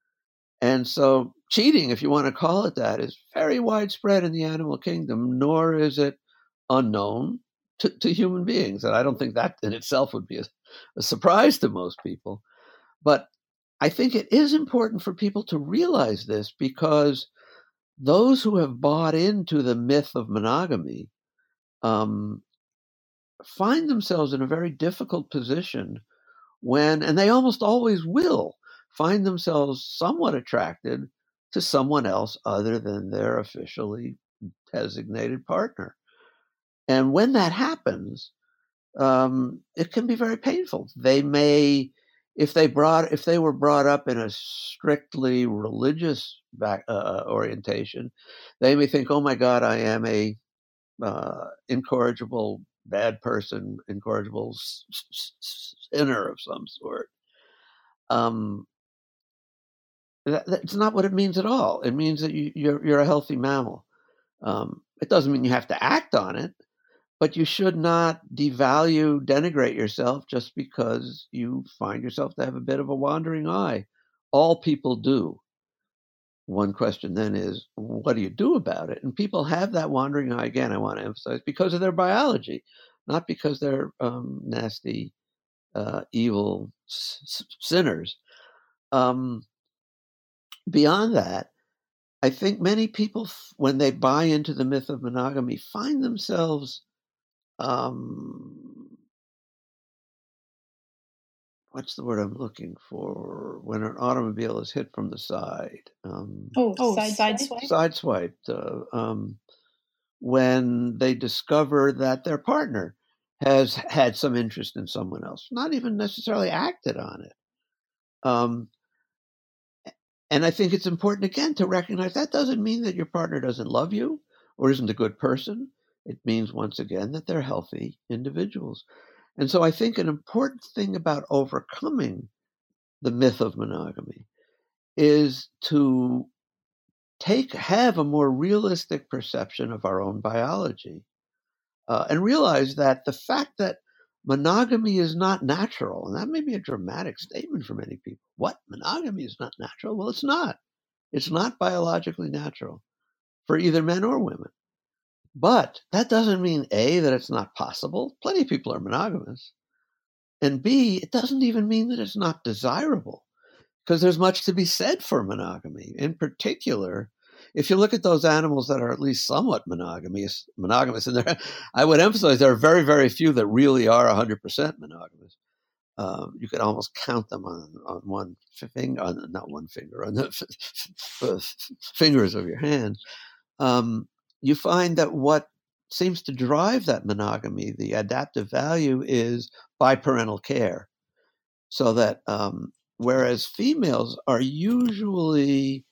And so cheating, if you want to call it that, is very widespread in the animal kingdom, nor is it unknown to human beings. And I don't think that in itself would be a surprise to most people. But I think it is important for people to realize this, because those who have bought into the myth of monogamy find themselves in a very difficult position when, and they almost always will, find themselves somewhat attracted to someone else other than their officially designated partner. And when that happens, it can be very painful. They may, if they were brought up in a strictly religious orientation, they may think, "Oh my God, I am a incorrigible bad person, incorrigible sinner of some sort." That's not what it means at all. It means that you're a healthy mammal. It doesn't mean you have to act on it, but you should not devalue, denigrate yourself just because you find yourself to have a bit of a wandering eye. All people do. One question then is, what do you do about it? And people have that wandering eye, again, I want to emphasize, because of their biology, not because they're nasty, evil sinners. Beyond that, I think many people, when they buy into the myth of monogamy, find themselves, what's the word I'm looking for? When an automobile is hit from the side. Sideswiped. When they discover that their partner has had some interest in someone else, not even necessarily acted on it. And I think it's important, again, to recognize that doesn't mean that your partner doesn't love you or isn't a good person. It means, once again, that they're healthy individuals. And so I think an important thing about overcoming the myth of monogamy is to have a more realistic perception of our own biology. and realize that the fact that monogamy is not natural, and that may be a dramatic statement for many people. What? Monogamy is not natural? Well, it's not. It's not biologically natural for either men or women. But that doesn't mean, A, that it's not possible. Plenty of people are monogamous. And B, it doesn't even mean that it's not desirable, because there's much to be said for monogamy. In particular, if you look at those animals that are at least somewhat monogamous, and I would emphasize there are very, very few that really are 100% monogamous. You could almost count them on one finger, not one finger, on the fingers of your hand. You find that what seems to drive that monogamy, the adaptive value, is biparental care. So that whereas females are usually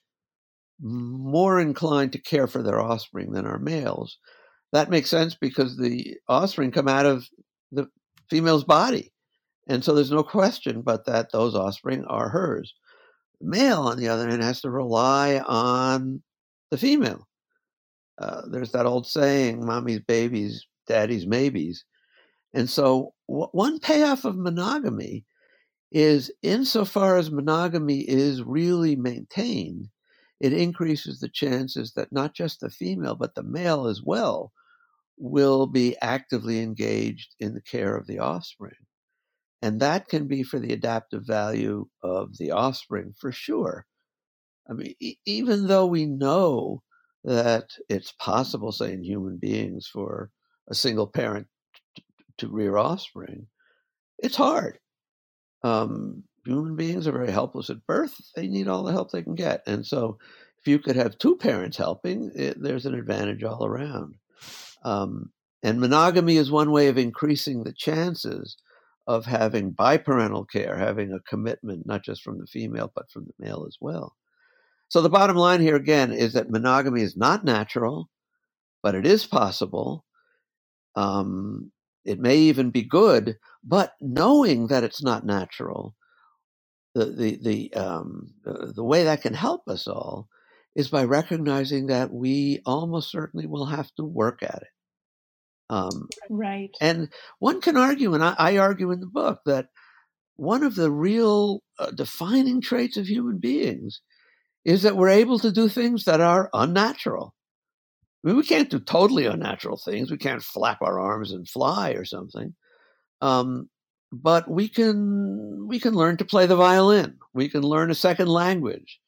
more inclined to care for their offspring than are males, that makes sense because the offspring come out of the female's body. And so there's no question but that those offspring are hers. The male, on the other hand, has to rely on the female. There's that old saying, mommy's babies, daddy's maybes. And so one payoff of monogamy is, insofar as monogamy is really maintained, it increases the chances that not just the female, but the male as well, will be actively engaged in the care of the offspring. And that can be for the adaptive value of the offspring, for sure. I mean, even though we know that it's possible, say, in human beings, for a single parent to rear offspring, it's hard. Human beings are very helpless at birth. They need all the help they can get. And so if you could have two parents helping, there's an advantage all around. And monogamy is one way of increasing the chances of having biparental care, having a commitment, not just from the female, but from the male as well. So the bottom line here, again, is that monogamy is not natural, but it is possible. It may even be good, but knowing that it's not natural, the way that can help us all is by recognizing that we almost certainly will have to work at it. Right. And one can argue, and I argue in the book, that one of the real defining traits of human beings is that we're able to do things that are unnatural. I mean, we can't do totally unnatural things. We can't flap our arms and fly or something. But we can learn to play the violin. We can learn a second language.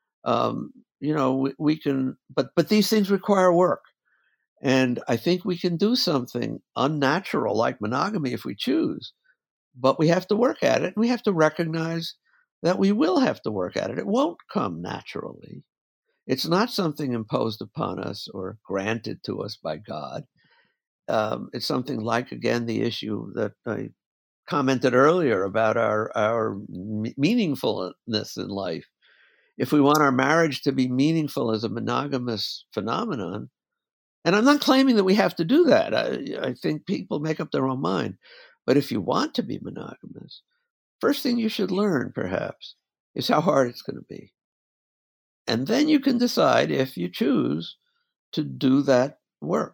We can, but these things require work. And I think we can do something unnatural like monogamy if we choose, but we have to work at it. And we have to recognize that we will have to work at it. It won't come naturally. It's not something imposed upon us or granted to us by God. It's something like, again, the issue that I commented earlier about our meaningfulness in life. If we want our marriage to be meaningful as a monogamous phenomenon, and I'm not claiming that we have to do that. I think people make up their own mind. But if you want to be monogamous, first thing you should learn, perhaps, is how hard it's going to be. And then you can decide if you choose to do that work.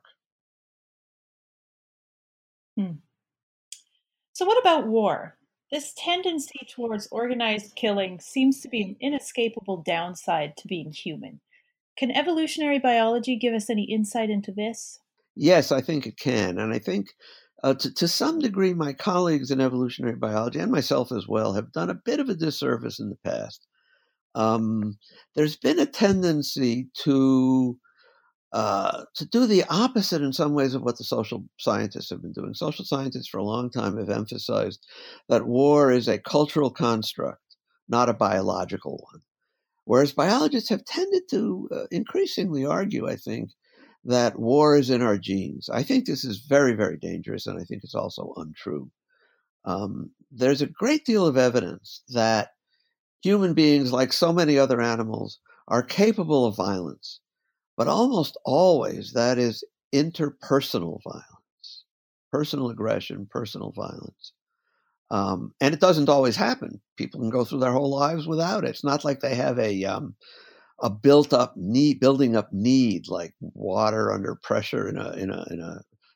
So what about war? This tendency towards organized killing seems to be an inescapable downside to being human. Can evolutionary biology give us any insight into this? Yes, I think it can. And I think to some degree, my colleagues in evolutionary biology and myself as well have done a bit of a disservice in the past. There's been a tendency to do the opposite in some ways of what the social scientists have been doing. Social scientists for a long time have emphasized that war is a cultural construct, not a biological one. Whereas biologists have tended to increasingly argue, I think, that war is in our genes. I think this is very, very dangerous, and I think it's also untrue. There's a great deal of evidence that human beings, like so many other animals, are capable of violence, but almost always that is interpersonal violence, personal aggression, personal violence. And it doesn't always happen. People can go through their whole lives without it. It's not like they have a building up need like water under pressure in a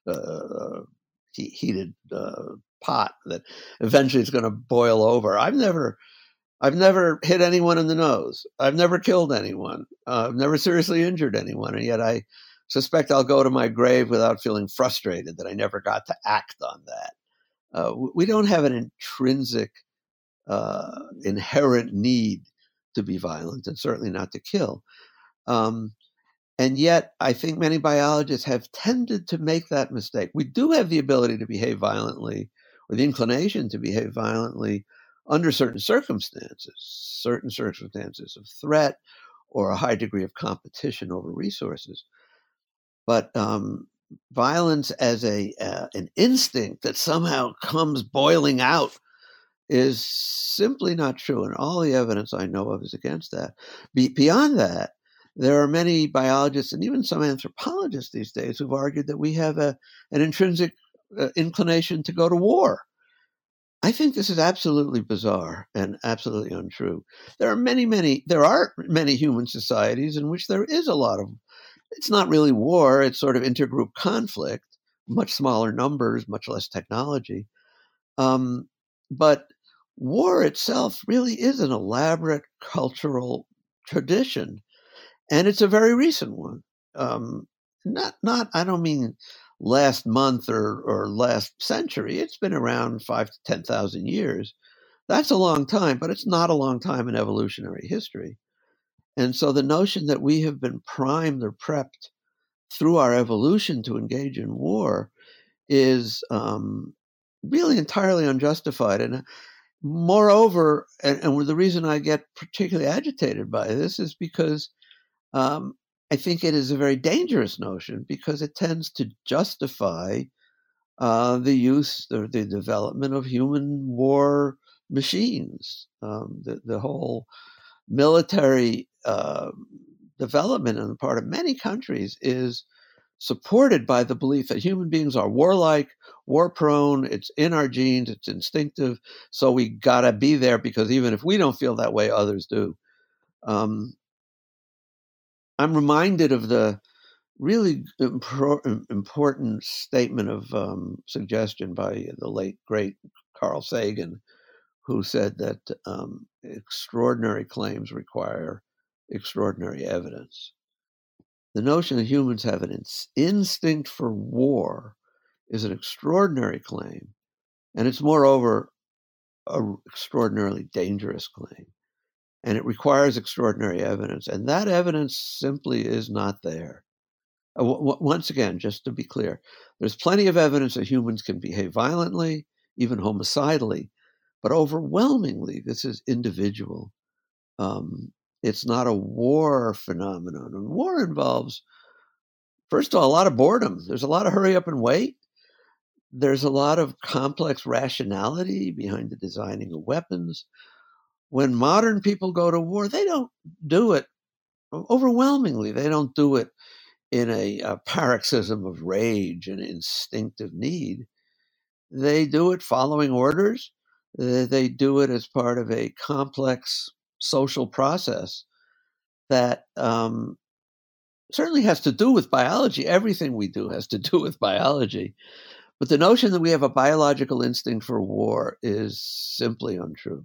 heated pot that eventually is going to boil over. I've never hit anyone in the nose. I've never killed anyone. I've never seriously injured anyone, and yet I suspect I'll go to my grave without feeling frustrated that I never got to act on that. We don't have an intrinsic, inherent need to be violent, and certainly not to kill. And yet, I think many biologists have tended to make that mistake. We do have the ability to behave violently, or the inclination to behave violently, under certain circumstances of threat or a high degree of competition over resources. But violence as an instinct that somehow comes boiling out is simply not true, and all the evidence I know of is against that. Beyond that, there are many biologists and even some anthropologists these days who've argued that we have an intrinsic inclination to go to war. I think this is absolutely bizarre and absolutely untrue. There are many human societies in which there is a lot of, it's not really war, it's sort of intergroup conflict, much smaller numbers, much less technology. But war itself really is an elaborate cultural tradition. And it's a very recent one. I don't mean last month or last century. It's been around 5,000 to 10,000 years. That's a long time, but it's not a long time in evolutionary history. And so the notion that we have been primed or prepped through our evolution to engage in war is really entirely unjustified. And moreover, and the reason I get particularly agitated by this is because I think it is a very dangerous notion because it tends to justify the use or the development of human war machines. The whole military development on the part of many countries is supported by the belief that human beings are warlike, war-prone, it's in our genes, it's instinctive, so we gotta be there because even if we don't feel that way, others do. I'm reminded of the really important statement of suggestion by the late, great Carl Sagan, who said that extraordinary claims require extraordinary evidence. The notion that humans have an instinct for war is an extraordinary claim, and it's moreover an extraordinarily dangerous claim. And it requires extraordinary evidence, and that evidence simply is not there. Once again, just to be clear, there's plenty of evidence that humans can behave violently, even homicidally, but overwhelmingly, this is individual. It's not a war phenomenon. And war involves, first of all, a lot of boredom. There's a lot of hurry up and wait. There's a lot of complex rationality behind the designing of weapons. When modern people go to war, they don't do it overwhelmingly. They don't do it in a paroxysm of rage and instinctive need. They do it following orders. They do it as part of a complex social process that certainly has to do with biology. Everything we do has to do with biology. But the notion that we have a biological instinct for war is simply untrue.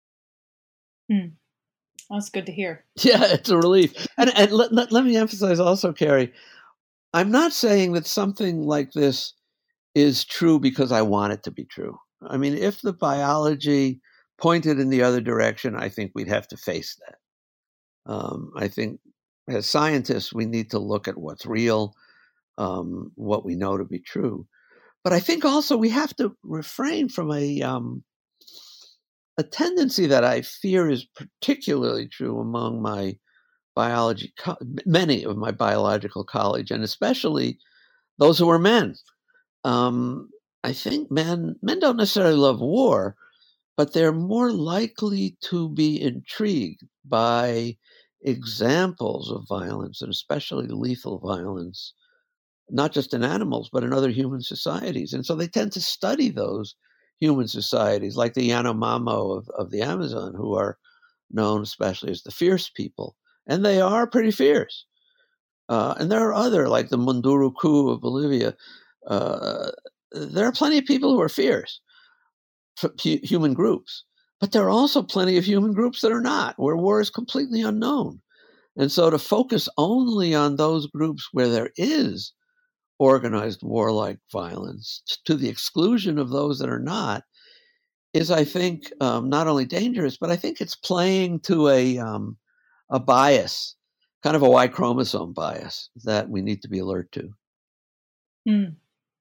That's good to hear. Yeah, it's a relief. And let me emphasize also, Carrie, I'm not saying that something like this is true because I want it to be true. I mean, if the biology pointed in the other direction, I think we'd have to face that. I think as scientists, we need to look at what's real, what we know to be true. But I think also we have to refrain from a tendency that I fear is particularly true among my many of my biological colleagues, and especially those who are men. I think men don't necessarily love war, but they're more likely to be intrigued by examples of violence, and especially lethal violence, not just in animals, but in other human societies. And so they tend to study those human societies, like the Yanomamo of the Amazon, who are known especially as the fierce people. And they are pretty fierce. And there are other, like the Munduruku of Bolivia, there are plenty of people who are fierce, human groups, but there are also plenty of human groups that are not, where war is completely unknown. And so to focus only on those groups where there is organized warlike violence to the exclusion of those that are not is, I think, not only dangerous, but I think it's playing to a bias, kind of a Y chromosome bias that we need to be alert to. Hmm.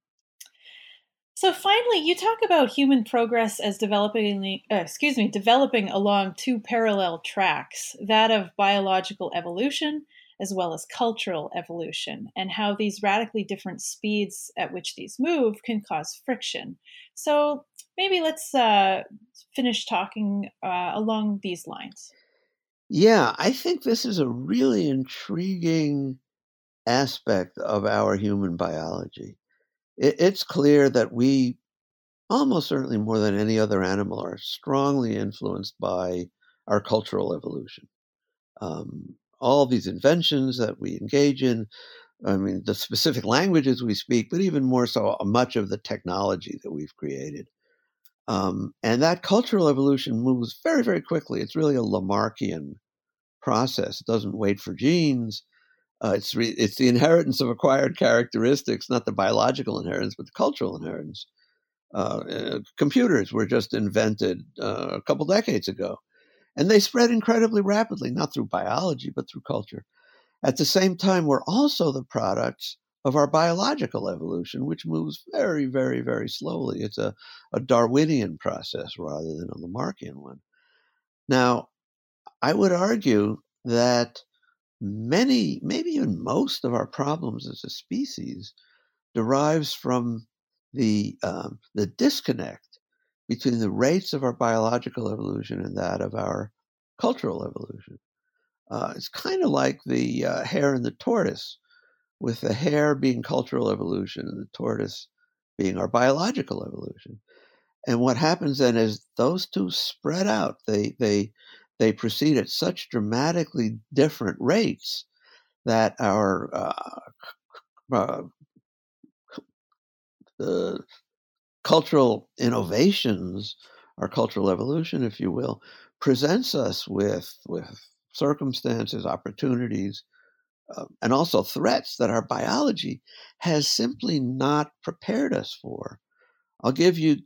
So finally, you talk about human progress as developing along two parallel tracks, that of biological evolution as well as cultural evolution, and how these radically different speeds at which these move can cause friction. So maybe let's finish talking along these lines. Yeah, I think this is a really intriguing aspect of our human biology. It's clear that we, almost certainly more than any other animal, are strongly influenced by our cultural evolution. All these inventions that we engage in, I mean, the specific languages we speak, but even more so, much of the technology that we've created. And that cultural evolution moves very, very quickly. It's really a Lamarckian process. It doesn't wait for genes. It's the inheritance of acquired characteristics, not the biological inheritance, but the cultural inheritance. Computers were just invented a couple decades ago, and they spread incredibly rapidly, not through biology, but through culture. At the same time, we're also the products of our biological evolution, which moves very, very, very slowly. It's a Darwinian process rather than a Lamarckian one. Now, I would argue that many, maybe even most of our problems as a species derives from the disconnect between the rates of our biological evolution and that of our cultural evolution. It's kind of like the hare and the tortoise, with the hare being cultural evolution and the tortoise being our biological evolution. And what happens then is those two spread out. They proceed at such dramatically different rates that our cultural innovations, our cultural evolution, if you will, presents us with circumstances, opportunities, and also threats that our biology has simply not prepared us for. I'll give you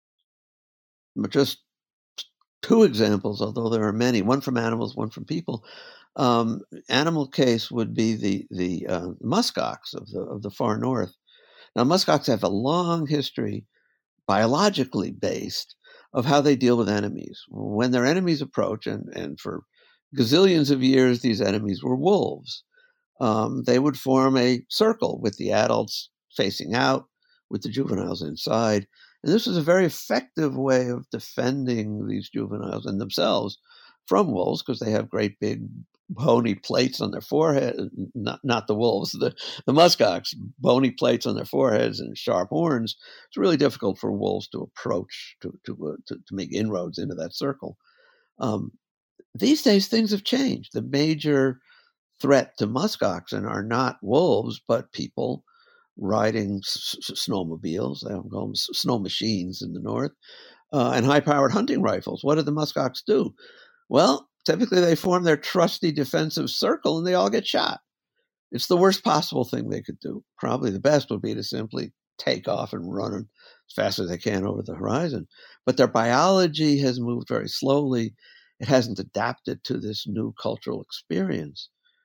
just two examples, although there are many. One from animals, one from people. Animal case would be the muskox of the far north. Now, muskox have a long history, biologically based, of how they deal with enemies. When their enemies approach, and for gazillions of years, these enemies were wolves. They would form a circle with the adults facing out, with the juveniles inside. And this was a very effective way of defending these juveniles and themselves from wolves, because they have great big bony plates on their forehead. Not the wolves, the muskox, bony plates on their foreheads and sharp horns. It's really difficult for wolves to approach, to make inroads into that circle. These days, things have changed. The major threat to muskoxen are not wolves, but people riding snowmobiles. They call them snow machines in the north, and high-powered hunting rifles. What do the muskox do? Well, typically they form their trusty defensive circle and they all get shot. It's the worst possible thing they could do. Probably the best would be to simply take off and run as fast as they can over the horizon. But their biology has moved very slowly. It hasn't adapted to this new cultural experience.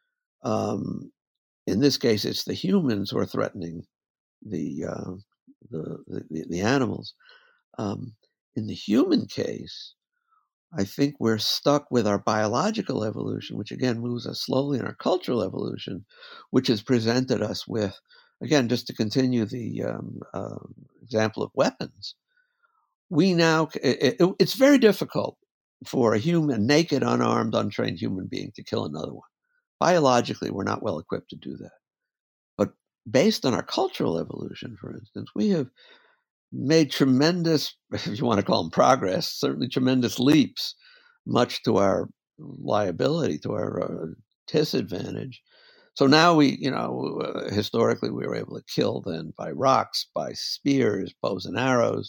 In this case, it's the humans who are threatening the animals. In the human case, I think we're stuck with our biological evolution, which again moves us slowly, and our cultural evolution, which has presented us with, again, just to continue the example of weapons. We now, it's very difficult for a naked, unarmed, untrained human being to kill another one. Biologically, we're not well equipped to do that. But based on our cultural evolution, for instance, we have made tremendous, if you want to call them progress, certainly tremendous leaps, much to our liability, to our disadvantage, So now historically we were able to kill then by rocks, by spears, bows and arrows,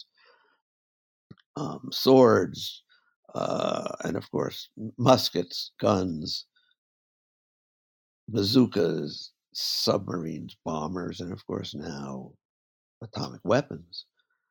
swords, and of course muskets, guns, bazookas, submarines, bombers, and of course now atomic weapons.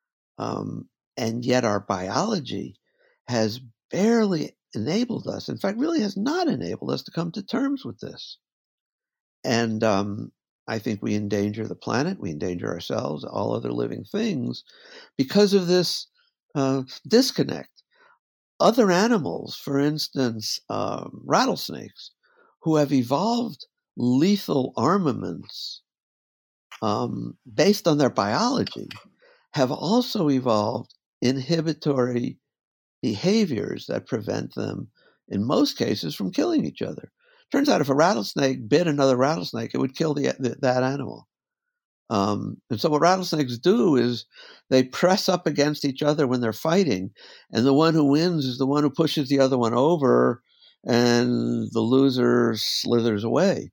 And yet our biology has barely enabled us, in fact, really has not enabled us to come to terms with this. And I think we endanger the planet, we endanger ourselves, all other living things, because of this disconnect. Other animals, for instance, rattlesnakes, who have evolved lethal armaments based on their biology, have also evolved inhibitory behaviors that prevent them, in most cases, from killing each other. Turns out if a rattlesnake bit another rattlesnake, it would kill that animal. And so what rattlesnakes do is they press up against each other when they're fighting, and the one who wins is the one who pushes the other one over, and the loser slithers away.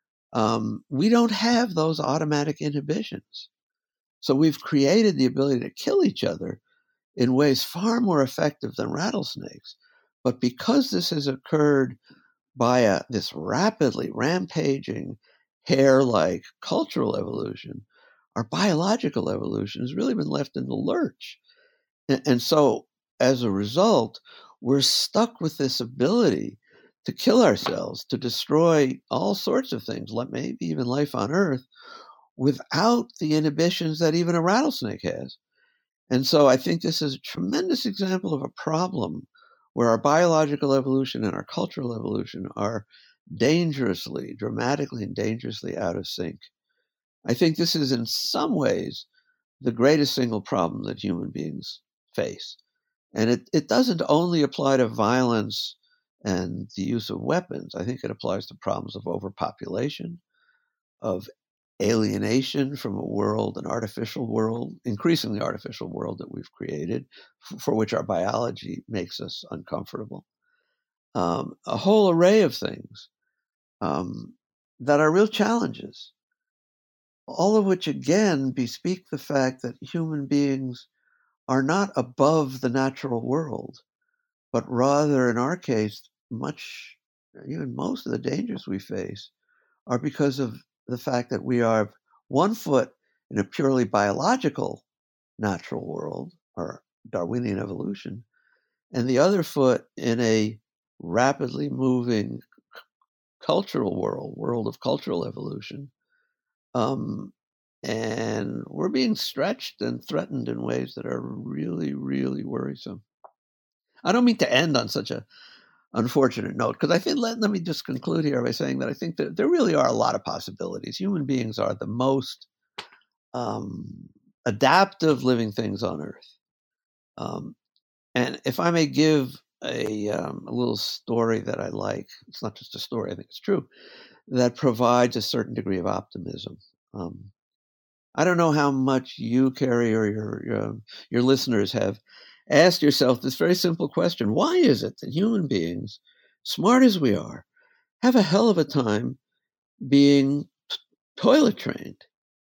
We don't have those automatic inhibitions. So we've created the ability to kill each other in ways far more effective than rattlesnakes. But because this has occurred by this rapidly rampaging, hair-like cultural evolution, our biological evolution has really been left in the lurch. And so, as a result, we're stuck with this ability to kill ourselves, to destroy all sorts of things, maybe even life on Earth, without the inhibitions that even a rattlesnake has. And so I think this is a tremendous example of a problem where our biological evolution and our cultural evolution are dangerously, dramatically and dangerously out of sync. I think this is in some ways the greatest single problem that human beings face. And it doesn't only apply to violence and the use of weapons. I think it applies to problems of overpopulation, of alienation from a world, an artificial world, increasingly artificial world that we've created, for which our biology makes us uncomfortable. A whole array of things that are real challenges, all of which again bespeak the fact that human beings are not above the natural world, but rather, in our case, even most of the dangers we face are because of the fact that we are one foot in a purely biological natural world, or Darwinian evolution, and the other foot in a rapidly moving cultural world of cultural evolution. And we're being stretched and threatened in ways that are really, really worrisome. I don't mean to end on such a unfortunate note, because I think, let me just conclude here by saying that I think that there really are a lot of possibilities. Human beings are the most adaptive living things on Earth. And if I may give a little story that I like, it's not just a story, I think it's true, that provides a certain degree of optimism. I don't know how much you, Carrie, or your listeners have asked yourself this very simple question. Why is it that human beings, smart as we are, have a hell of a time being toilet trained?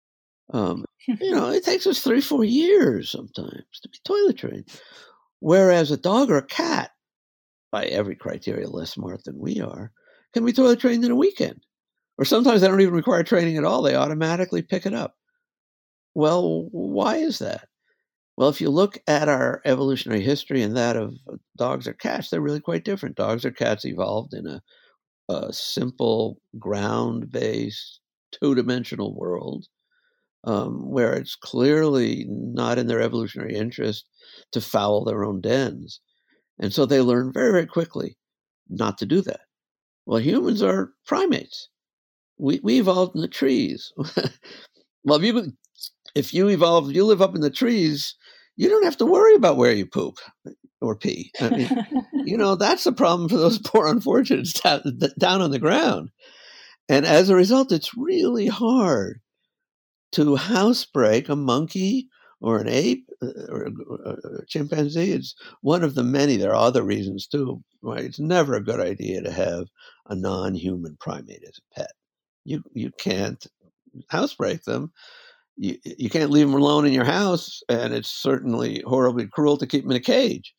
It takes us 3-4 years sometimes to be toilet trained. Whereas a dog or a cat, by every criteria less smart than we are, can be toilet trained in a weekend. Or sometimes they don't even require training at all. They automatically pick it up. Well, why is that? Well, if you look at our evolutionary history and that of dogs or cats, they're really quite different. Dogs or cats evolved in a simple, ground-based, two-dimensional world where it's clearly not in their evolutionary interest to foul their own dens. And so they learn very, very quickly not to do that. Well, humans are primates. We evolved in the trees. Well, if you live up in the trees, you don't have to worry about where you poop or pee. I mean, that's a problem for those poor unfortunates down on the ground. And as a result, it's really hard to housebreak a monkey or an ape or a chimpanzee. It's one of the many. There are other reasons too. Right? It's never a good idea to have a non-human primate as a pet. You can't housebreak them. You can't leave them alone in your house, and it's certainly horribly cruel to keep them in a cage.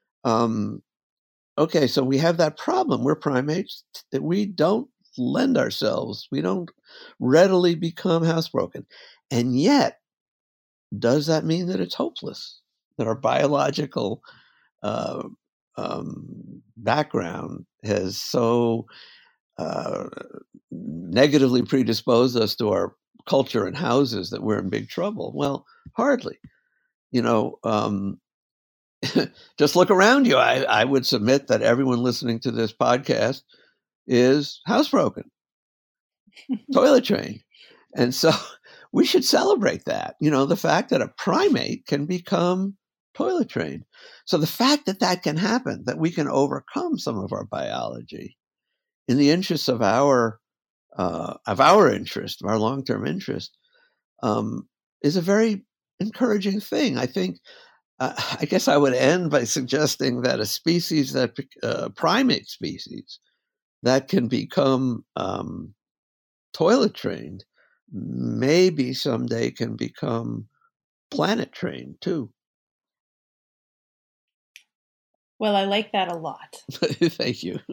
Okay, so we have that problem. We're primates that we don't lend ourselves. We don't readily become housebroken. And yet, does that mean that it's hopeless? That our biological uh, background has so negatively predisposed us to our culture and houses that we're in big trouble? Well, hardly. Just look around you. I would submit that everyone listening to this podcast is housebroken, toilet trained. And so we should celebrate that, the fact that a primate can become toilet trained. So the fact that that can happen, that we can overcome some of our biology in the interests of our interest, of our long-term interest, is a very encouraging thing. I think, I guess I would end by suggesting that a species primate species that can become toilet trained, maybe someday can become planet trained too. Well, I like that a lot. Thank you.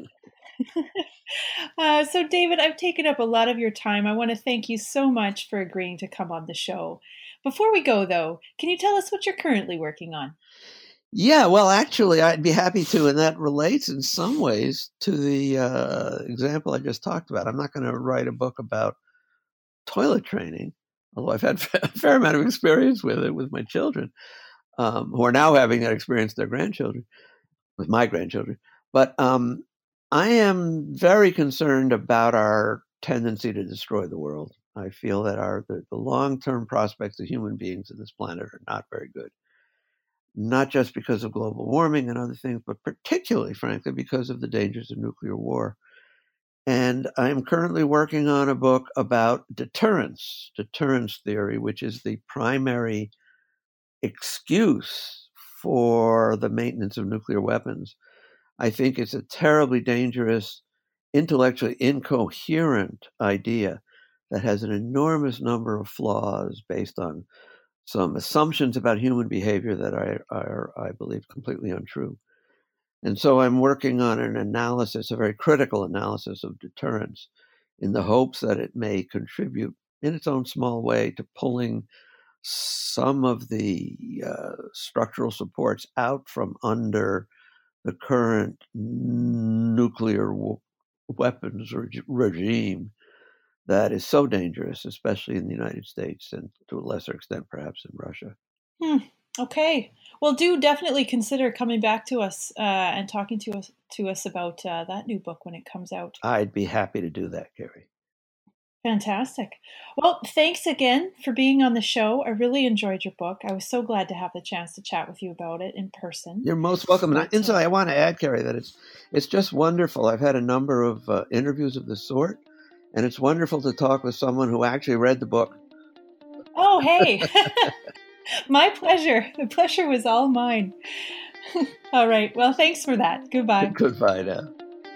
So, David, I've taken up a lot of your time. I want to thank you so much for agreeing to come on the show. Before we go, though, can you tell us what you're currently working on? Yeah, well, actually, I'd be happy to, and that relates in some ways to the example I just talked about. I'm not going to write a book about toilet training, although I've had a fair amount of experience with it with my children, who are now having that experience with my grandchildren. But I am very concerned about our tendency to destroy the world. I feel that the long-term prospects of human beings on this planet are not very good. Not just because of global warming and other things, but particularly, frankly, because of the dangers of nuclear war. And I'm currently working on a book about deterrence theory, which is the primary excuse for the maintenance of nuclear weapons. I think it's a terribly dangerous, intellectually incoherent idea that has an enormous number of flaws based on some assumptions about human behavior that are, I believe, completely untrue. And so I'm working on an analysis, a very critical analysis of deterrence, in the hopes that it may contribute in its own small way to pulling some of the structural supports out from under the current nuclear weapons regime that is so dangerous, especially in the United States and to a lesser extent, perhaps in Russia. Okay. Well, do definitely consider coming back to us and talking to us about that new book when it comes out. I'd be happy to do that, Carrie. Fantastic. Well, thanks again for being on the show. I really enjoyed your book. I was so glad to have the chance to chat with you about it in person. You're most welcome. And so I want to add, Carrie, that it's just wonderful. I've had a number of interviews of this sort, and it's wonderful to talk with someone who actually read the book. Oh, hey. My pleasure. The pleasure was all mine. All right. Well, thanks for that. Goodbye. Goodbye now.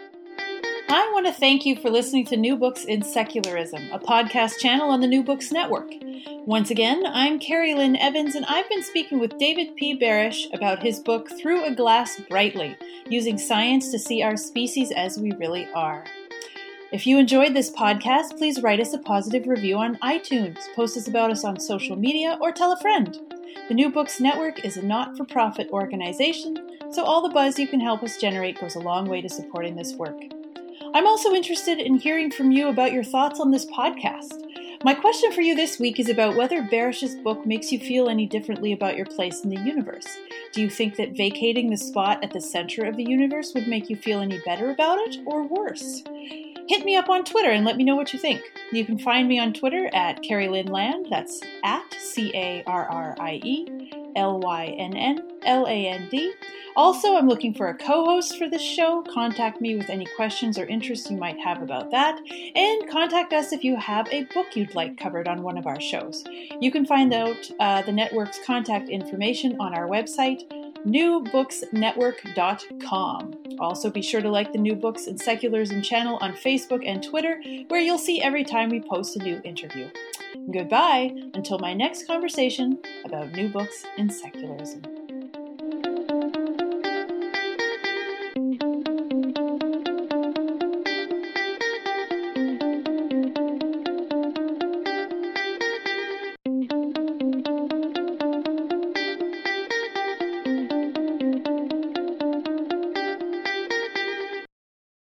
I want to thank you for listening to New Books in Secularism, a podcast channel on the New Books Network. Once again, I'm Carrie Lynn Evans, and I've been speaking with David P. Barish about his book, Through a Glass Brightly, Using Science to See Our Species as We Really Are. If you enjoyed this podcast, please write us a positive review on iTunes, post us about us on social media, or tell a friend. The New Books Network is a not-for-profit organization, so all the buzz you can help us generate goes a long way to supporting this work. I'm also interested in hearing from you about your thoughts on this podcast. My question for you this week is about whether Barish's book makes you feel any differently about your place in the universe. Do you think that vacating the spot at the center of the universe would make you feel any better about it, or worse? Hit me up on Twitter and let me know what you think. You can find me on Twitter at Carrie Lynn Land. That's at CarrieLynnLand. Also, I'm looking for a co-host for this show. Contact me with any questions or interests you might have about that. And contact us if you have a book you'd like covered on one of our shows. You can find out the network's contact information on our website, newbooksnetwork.com. Also, be sure to like the New Books in Secularism channel on Facebook and Twitter, where you'll see every time we post a new interview. Goodbye until my next conversation about new books in secularism.